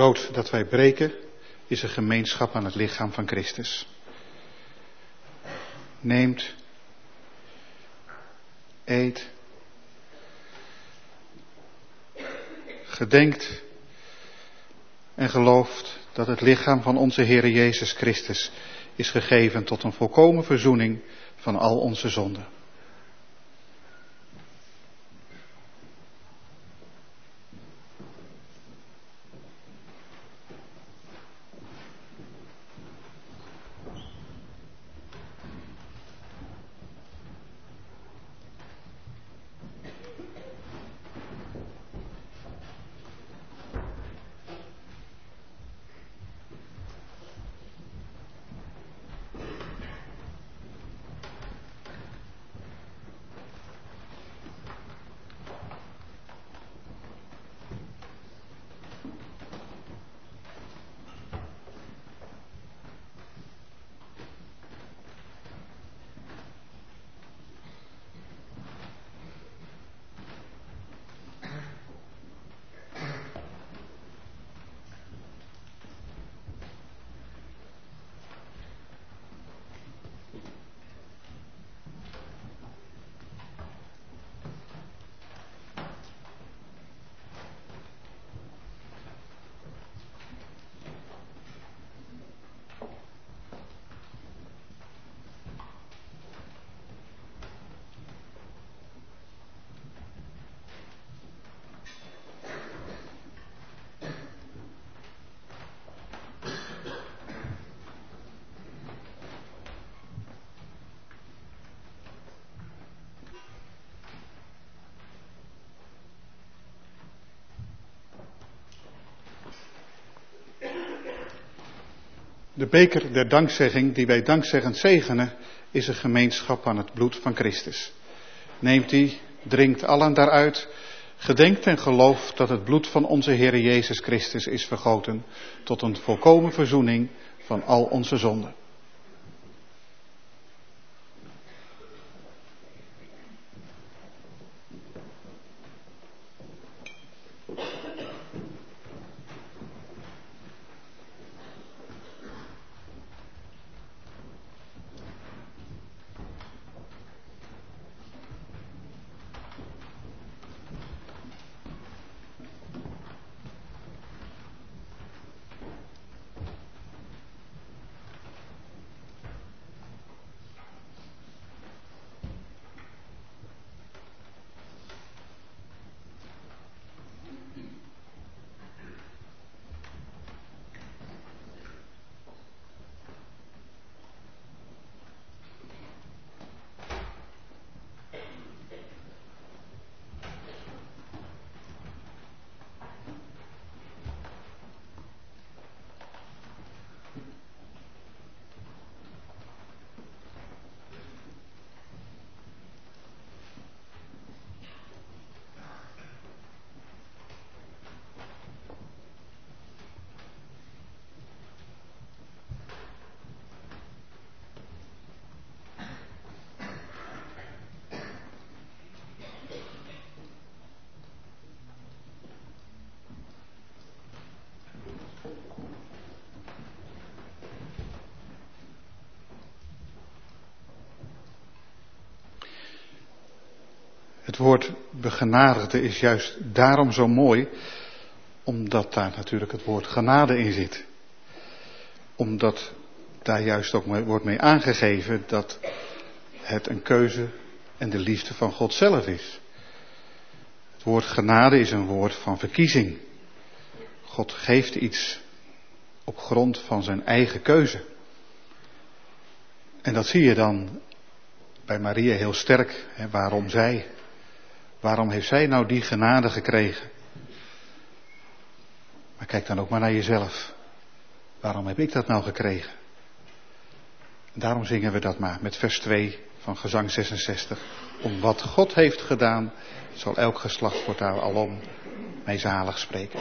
brood dat wij breken is een gemeenschap aan het lichaam van Christus. Neemt, eet, gedenkt en gelooft dat het lichaam van onze Heere Jezus Christus is gegeven tot een volkomen verzoening van al onze zonden. De beker der dankzegging die wij dankzeggend zegenen is een gemeenschap aan het bloed van Christus. Neemt die, drinkt allen daaruit, gedenkt en gelooft dat het bloed van onze Heere Jezus Christus is vergoten tot een volkomen verzoening van al onze zonden. Het woord begenadigde is juist daarom zo mooi, omdat daar natuurlijk het woord genade in zit. Omdat daar juist ook wordt mee aangegeven dat het een keuze en de liefde van God zelf is. Het woord genade is een woord van verkiezing. God geeft iets op grond van zijn eigen keuze. En dat zie je dan bij Maria heel sterk. Hè, waarom heeft zij nou die genade gekregen? Maar kijk dan ook maar naar jezelf. Waarom heb ik dat nou gekregen? En daarom zingen we dat maar met vers 2 van gezang 66. Om wat God heeft gedaan, zal elk geslacht voortaan alom mij zalig spreken.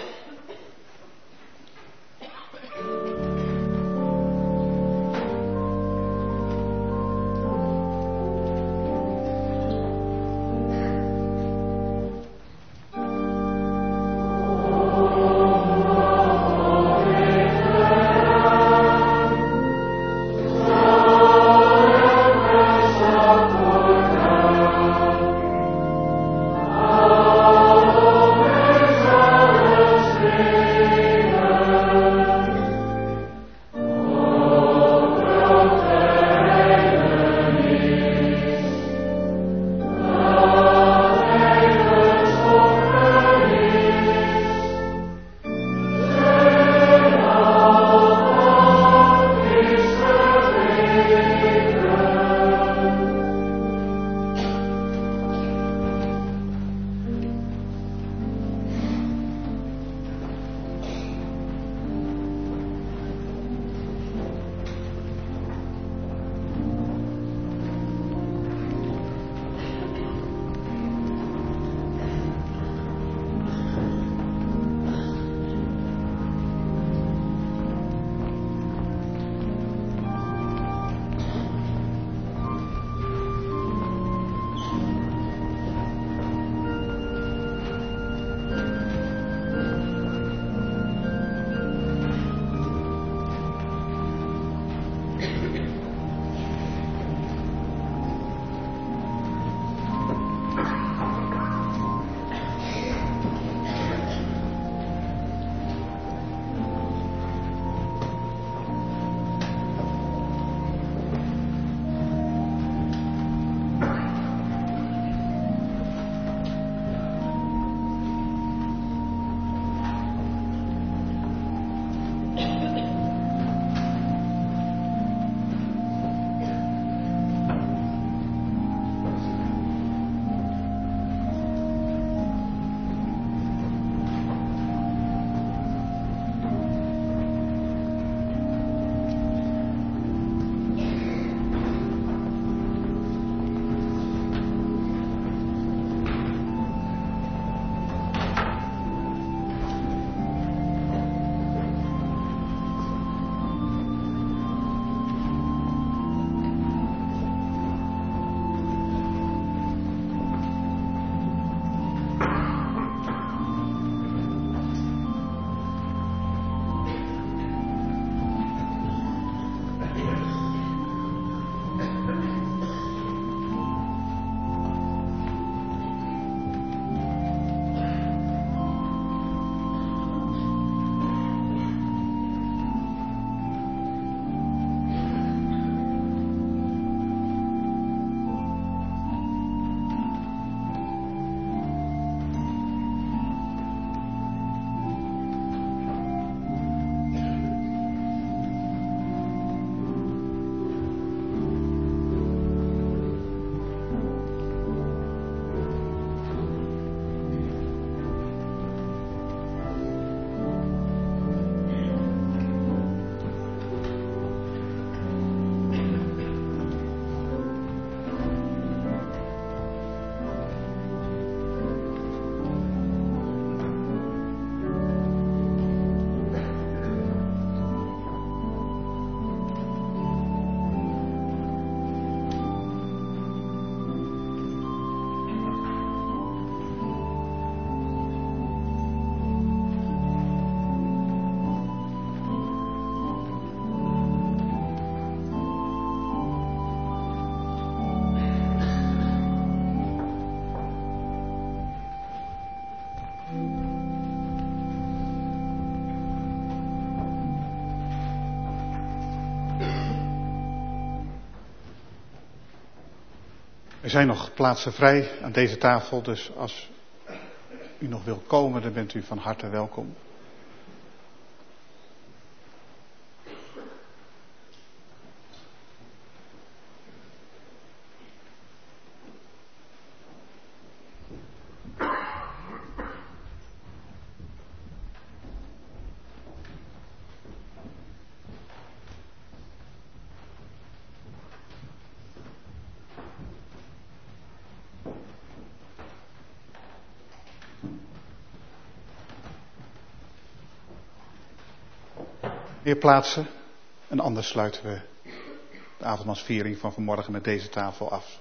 Er zijn nog plaatsen vrij aan deze tafel, dus als u nog wilt komen, dan bent u van harte welkom. Weer plaatsen en anders sluiten we de avondmaalsviering van vanmorgen met deze tafel af.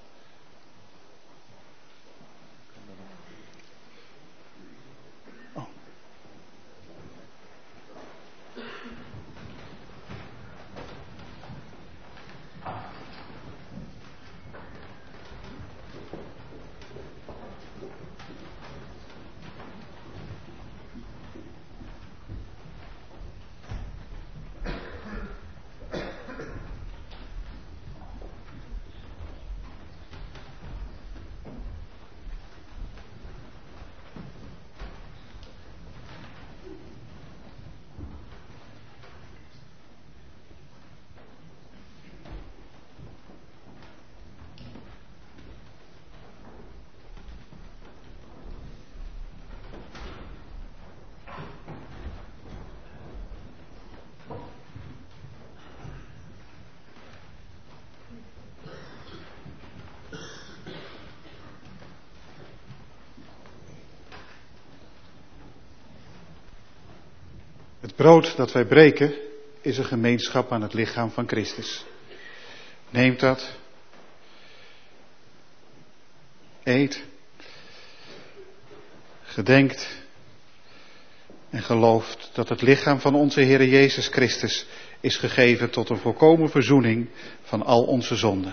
Het brood dat wij breken is een gemeenschap aan het lichaam van Christus. Neemt dat, eet, gedenkt en gelooft dat het lichaam van onze Heere Jezus Christus is gegeven tot een volkomen verzoening van al onze zonden.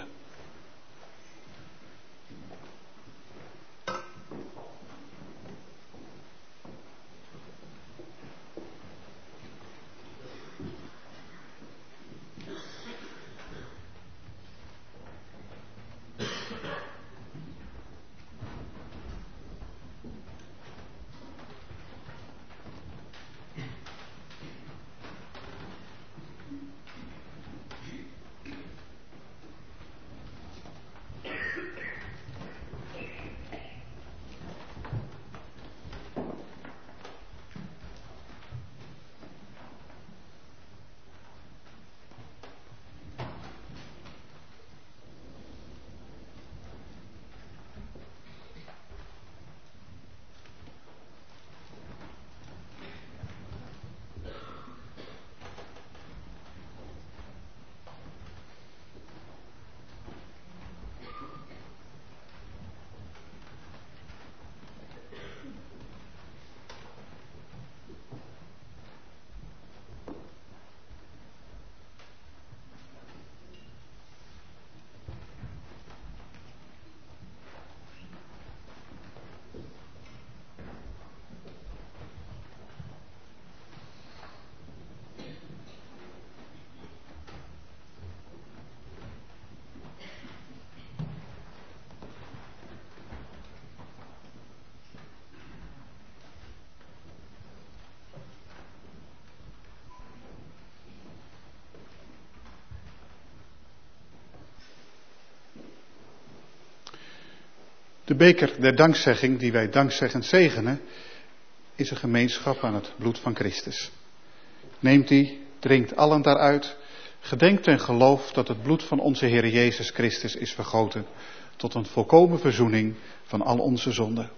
De beker der dankzegging die wij dankzeggend zegenen, is een gemeenschap aan het bloed van Christus. Neemt die, drinkt allen daaruit, gedenkt en gelooft dat het bloed van onze Heer Jezus Christus is vergoten tot een volkomen verzoening van al onze zonden.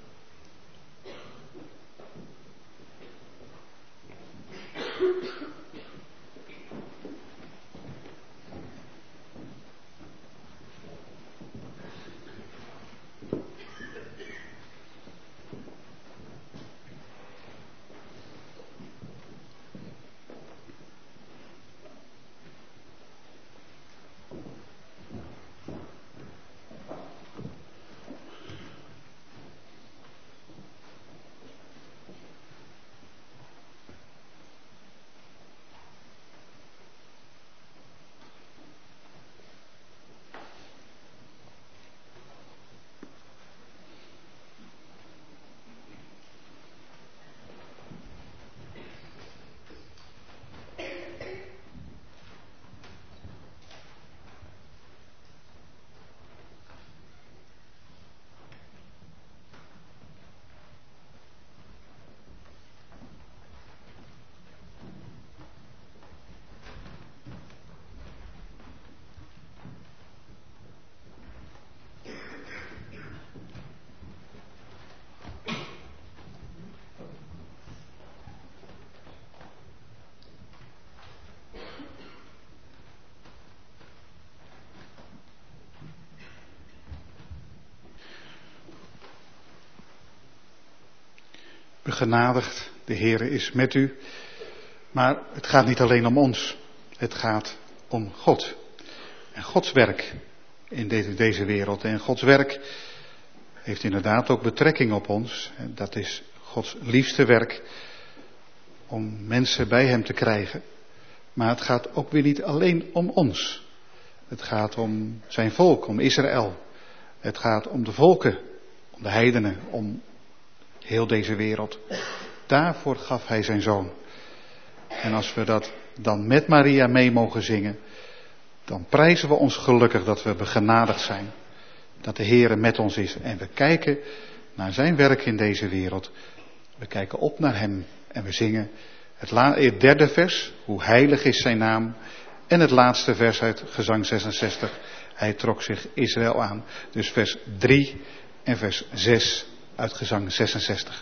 begenadigd, de Heere is met u. Maar het gaat niet alleen om ons, het gaat om God. En Gods werk in deze wereld. En Gods werk heeft inderdaad ook betrekking op ons. Dat is Gods liefste werk om mensen bij hem te krijgen. Maar het gaat ook weer niet alleen om ons. Het gaat om zijn volk, om Israël. Het gaat om de volken, om de heidenen, om heel deze wereld. Daarvoor gaf hij zijn zoon. En als we dat dan met Maria mee mogen zingen, dan prijzen we ons gelukkig dat we begenadigd zijn. Dat de Heere met ons is. En we kijken naar zijn werk in deze wereld. We kijken op naar hem en we zingen het derde vers, hoe heilig is zijn naam. En het laatste vers uit Gezang 66, hij trok zich Israël aan. Dus vers 3 en vers 6 uit Gezang 66.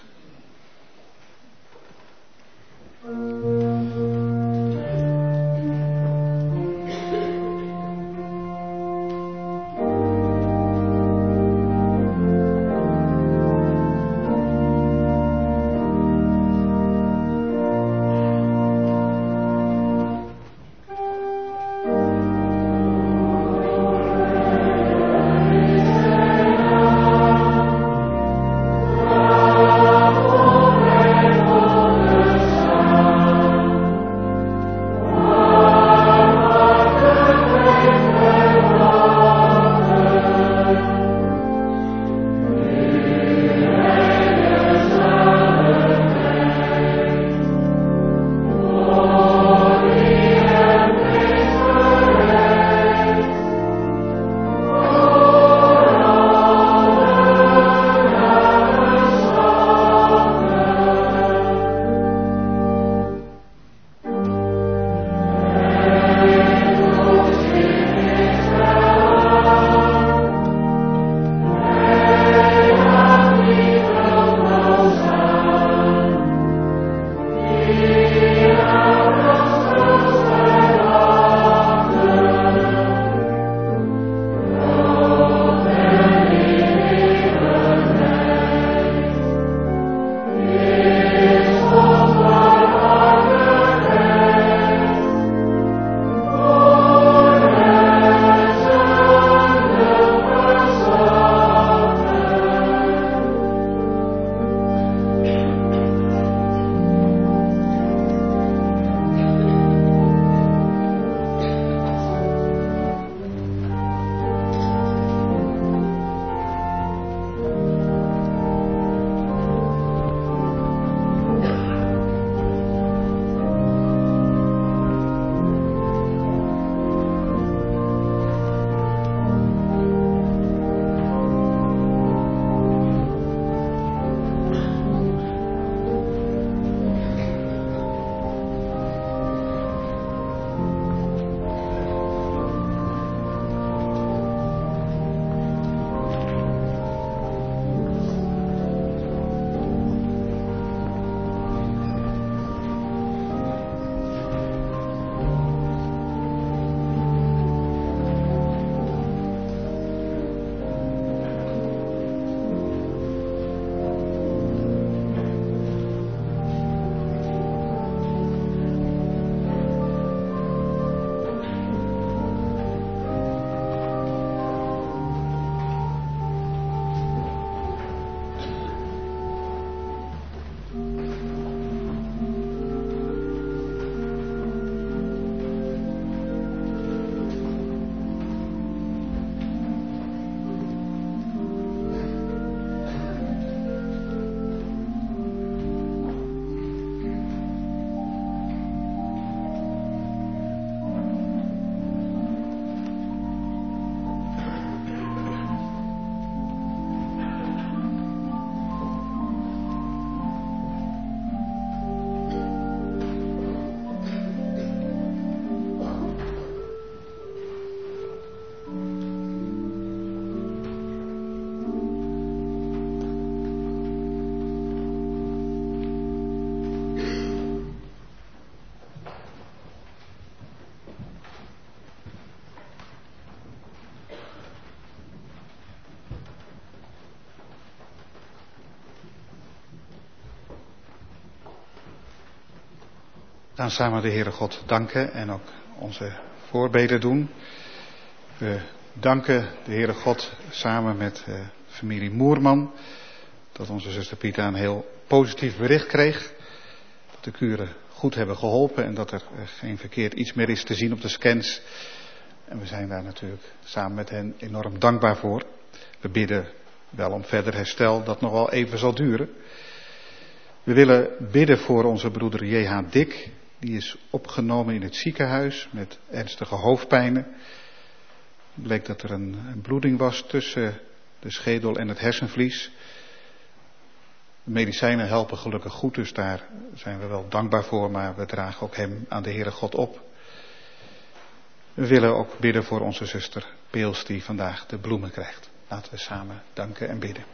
We gaan samen de Heere God danken en ook onze voorbeden doen. We danken de Heere God samen met familie Moerman, dat onze zuster Pieter een heel positief bericht kreeg. Dat de kuren goed hebben geholpen en dat er geen verkeerd iets meer is te zien op de scans. En we zijn daar natuurlijk samen met hen enorm dankbaar voor. We bidden wel om verder herstel dat nog wel even zal duren. We willen bidden voor onze broeder J.H. Dik. Die is opgenomen in het ziekenhuis met ernstige hoofdpijnen. Het bleek dat er een bloeding was tussen de schedel en het hersenvlies. De medicijnen helpen gelukkig goed, dus daar zijn we wel dankbaar voor, maar we dragen ook hem aan de Heere God op. We willen ook bidden voor onze zuster Peels die vandaag de bloemen krijgt. Laten we samen danken en bidden.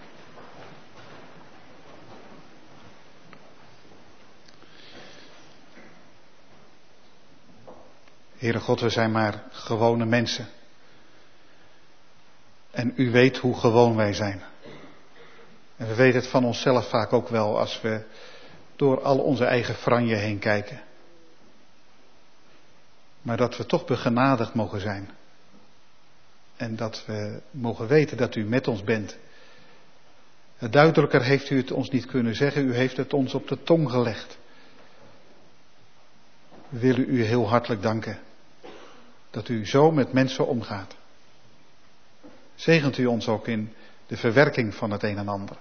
Heere God, we zijn maar gewone mensen. En u weet hoe gewoon wij zijn. En we weten het van onszelf vaak ook wel als we door al onze eigen franje heen kijken. Maar dat we toch begenadigd mogen zijn. En dat we mogen weten dat u met ons bent. Duidelijker heeft u het ons niet kunnen zeggen. U heeft het ons op de tong gelegd. We willen u heel hartelijk danken. Dat u zo met mensen omgaat. Zegent u ons ook in de verwerking van het een en ander.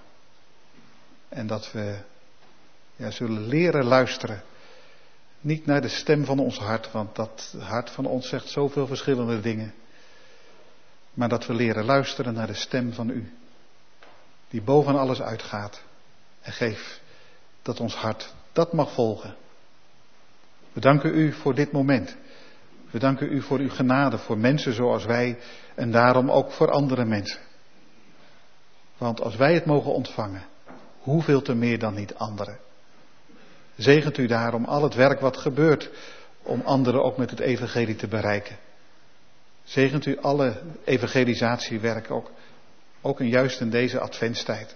En dat we zullen leren luisteren. Niet naar de stem van ons hart, want dat hart van ons zegt zoveel verschillende dingen. Maar dat we leren luisteren naar de stem van u. Die boven alles uitgaat. En geef dat ons hart dat mag volgen. We danken u voor dit moment. We danken u voor uw genade, voor mensen zoals wij en daarom ook voor andere mensen. Want als wij het mogen ontvangen, hoeveel te meer dan niet anderen. Zegent u daarom al het werk wat gebeurt om anderen ook met het evangelie te bereiken. Zegent u alle evangelisatiewerk ook en juist in deze adventstijd.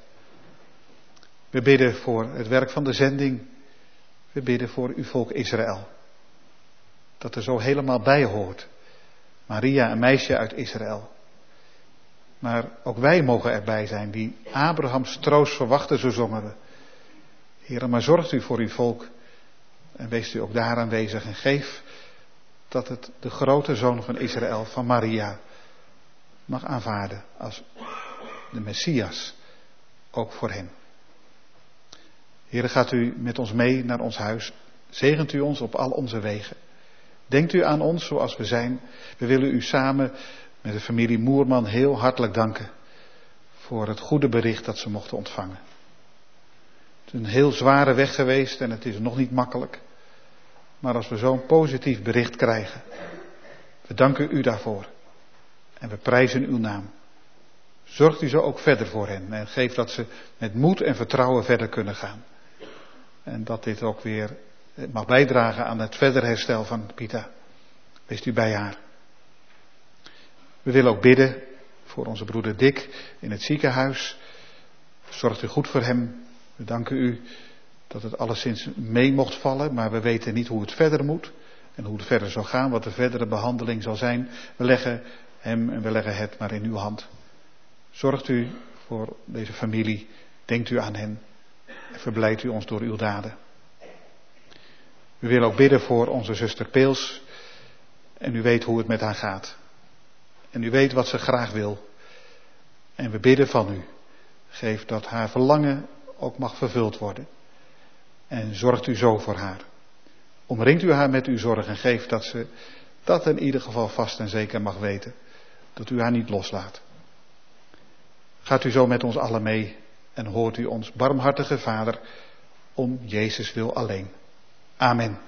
We bidden voor het werk van de zending. We bidden voor uw volk Israël. Dat er zo helemaal bij hoort. Maria, een meisje uit Israël. Maar ook wij mogen erbij zijn die Abrahams troost verwachten, zo zongen we. Heere, maar zorgt u voor uw volk. En wees u ook daar aanwezig en geef dat het de grote zoon van Israël, van Maria, mag aanvaarden als de Messias, ook voor hen. Heere, gaat u met ons mee naar ons huis. Zegent u ons op al onze wegen. Denkt u aan ons zoals we zijn. We willen u samen met de familie Moerman heel hartelijk danken voor het goede bericht dat ze mochten ontvangen. Het is een heel zware weg geweest en het is nog niet makkelijk. Maar als we zo'n positief bericht krijgen, we danken u daarvoor. En we prijzen uw naam. Zorgt u zo ook verder voor hen en geef dat ze met moed en vertrouwen verder kunnen gaan. En dat dit ook weer mag bijdragen aan het verder herstel van Pieter. Wees u bij haar. We willen ook bidden voor onze broeder Dick in het ziekenhuis. Zorgt u goed voor hem. We danken u dat het alleszins mee mocht vallen, maar we weten niet hoe het verder moet. En hoe het verder zal gaan, wat de verdere behandeling zal zijn. We leggen hem en we leggen het maar in uw hand. Zorgt u voor deze familie. Denkt u aan hen. En verblijdt u ons door uw daden. We willen ook bidden voor onze zuster Peels. En u weet hoe het met haar gaat. En u weet wat ze graag wil. En we bidden van u. Geef dat haar verlangen ook mag vervuld worden. En zorgt u zo voor haar. Omringt u haar met uw zorg en geef dat ze dat in ieder geval vast en zeker mag weten. Dat u haar niet loslaat. Gaat u zo met ons allen mee en hoort u ons barmhartige Vader om Jezus wil alleen. Amen.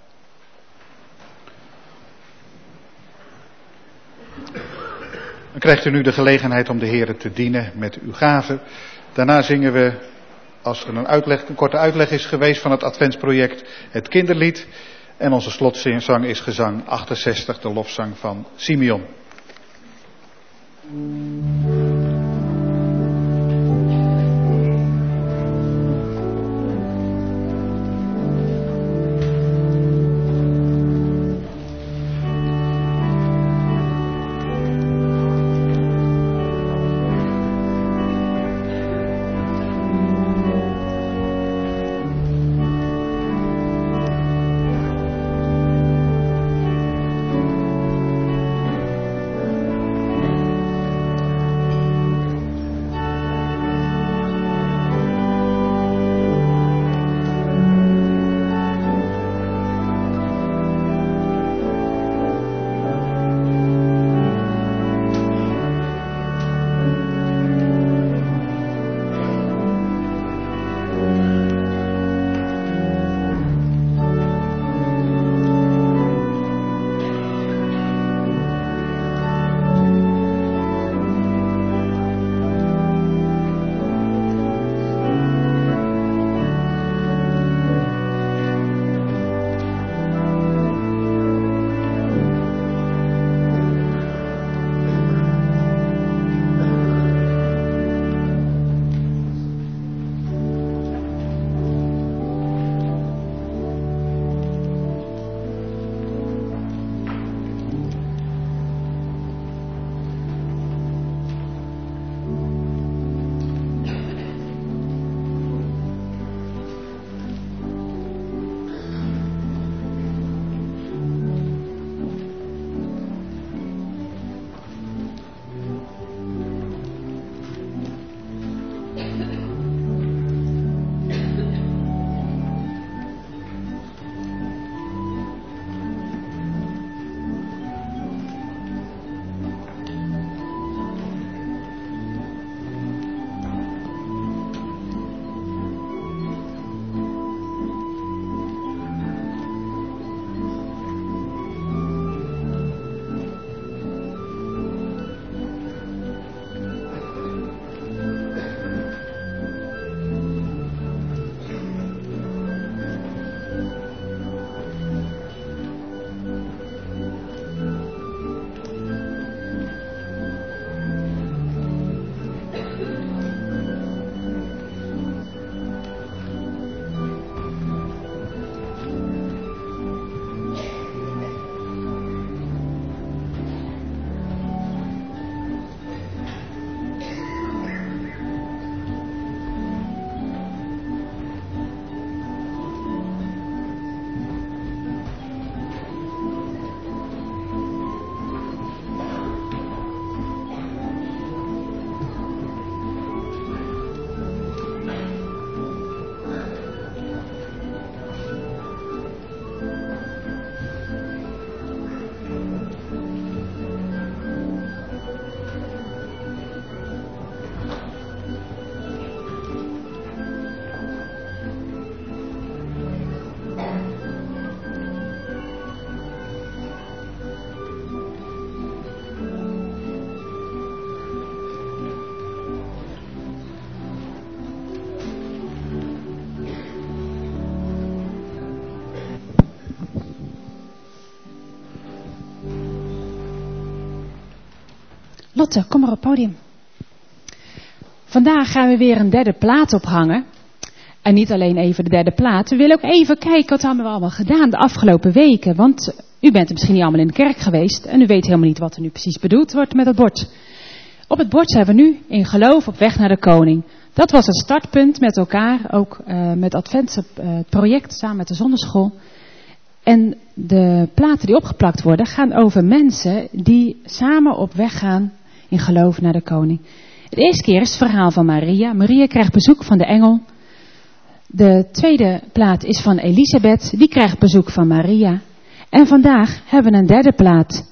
Dan krijgt u nu de gelegenheid om de Heere te dienen met uw gaven. Daarna zingen we, als er een korte uitleg is geweest van het Adventsproject, het kinderlied. En onze slotzang is gezang 68, de lofzang van Simeon. Lotte, kom maar op het podium. Vandaag gaan we weer een derde plaat ophangen. En niet alleen even de derde plaat. We willen ook even kijken wat hebben we allemaal gedaan de afgelopen weken. Want u bent misschien niet allemaal in de kerk geweest. En u weet helemaal niet wat er nu precies bedoeld wordt met het bord. Op het bord zijn we nu in geloof op weg naar de koning. Dat was het startpunt met elkaar. Ook met het Adventse project samen met de zonneschool. En de platen die opgeplakt worden gaan over mensen die samen op weg gaan in geloof naar de koning. De eerste keer is het verhaal van Maria. Maria krijgt bezoek van de engel. De tweede plaat is van Elisabeth. Die krijgt bezoek van Maria. En vandaag hebben we een derde plaat.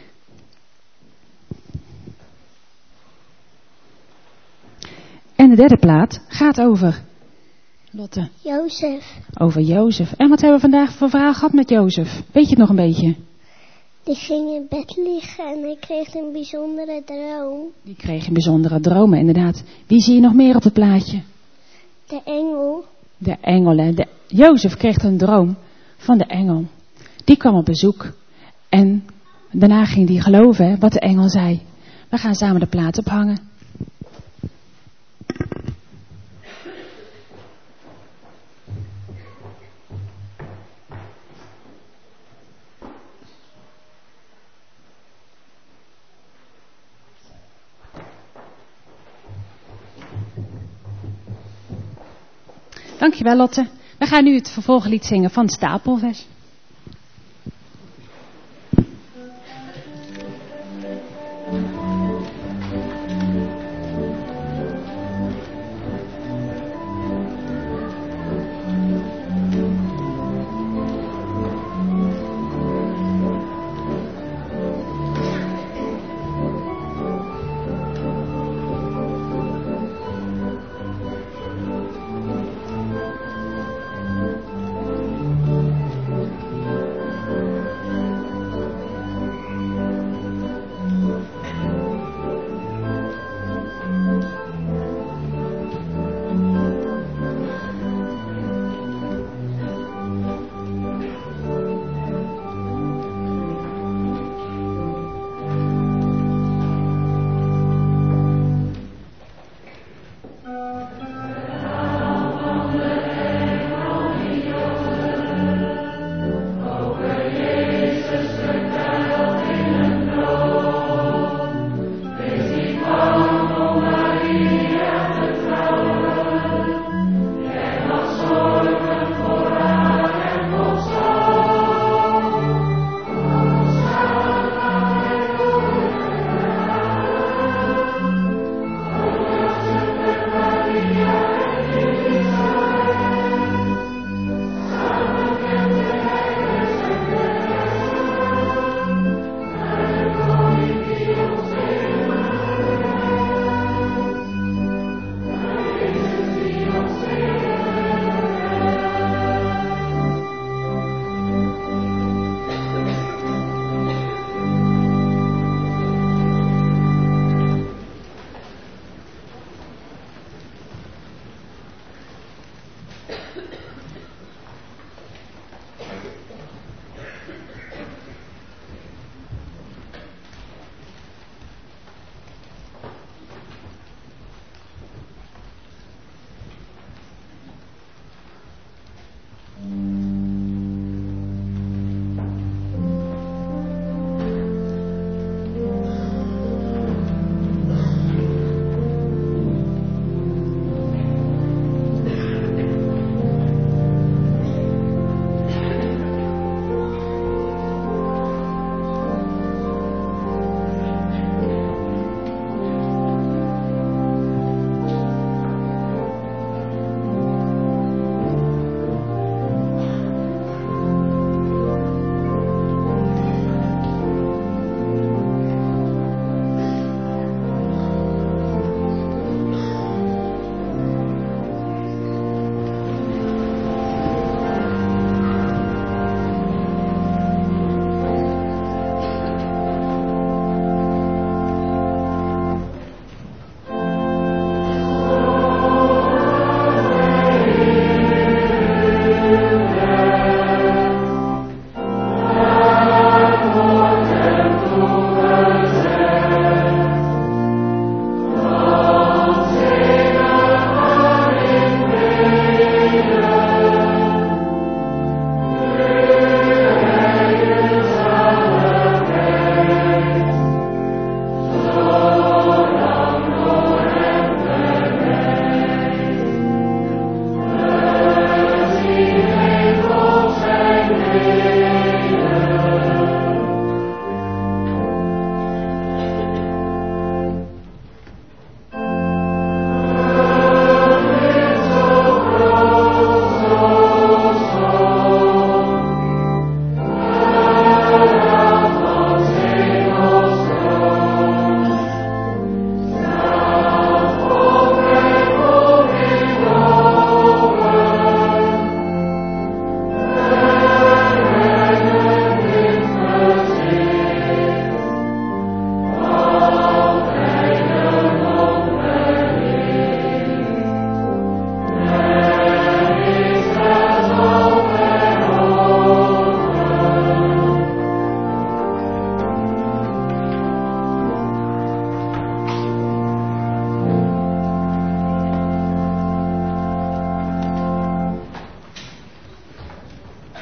En de derde plaat gaat over Lotte. Jozef. Over Jozef. En wat hebben we vandaag voor verhaal gehad met Jozef? Weet je het nog een beetje? Die ging in bed liggen en hij kreeg een bijzondere droom. Die kreeg een bijzondere dromen, inderdaad. Wie zie je nog meer op het plaatje? De engel. De engelen. Jozef kreeg een droom van de engel. Die kwam op bezoek. En daarna ging hij geloven wat de engel zei. We gaan samen de plaat ophangen. Dankjewel Lotte. We gaan nu het vervolglied zingen van Stapelvers.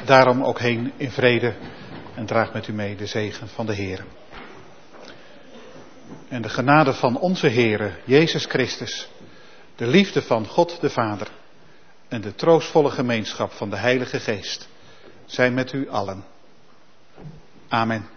daarom ook heen in vrede en draag met u mee de zegen van de Heer. En de genade van onze Heere, Jezus Christus, de liefde van God de Vader en de troostvolle gemeenschap van de Heilige Geest zijn met u allen. Amen.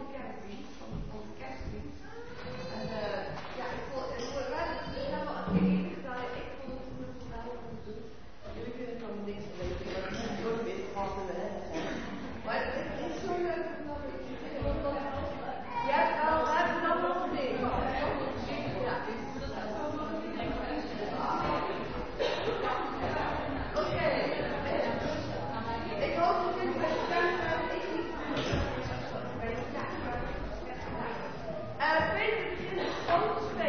de kerk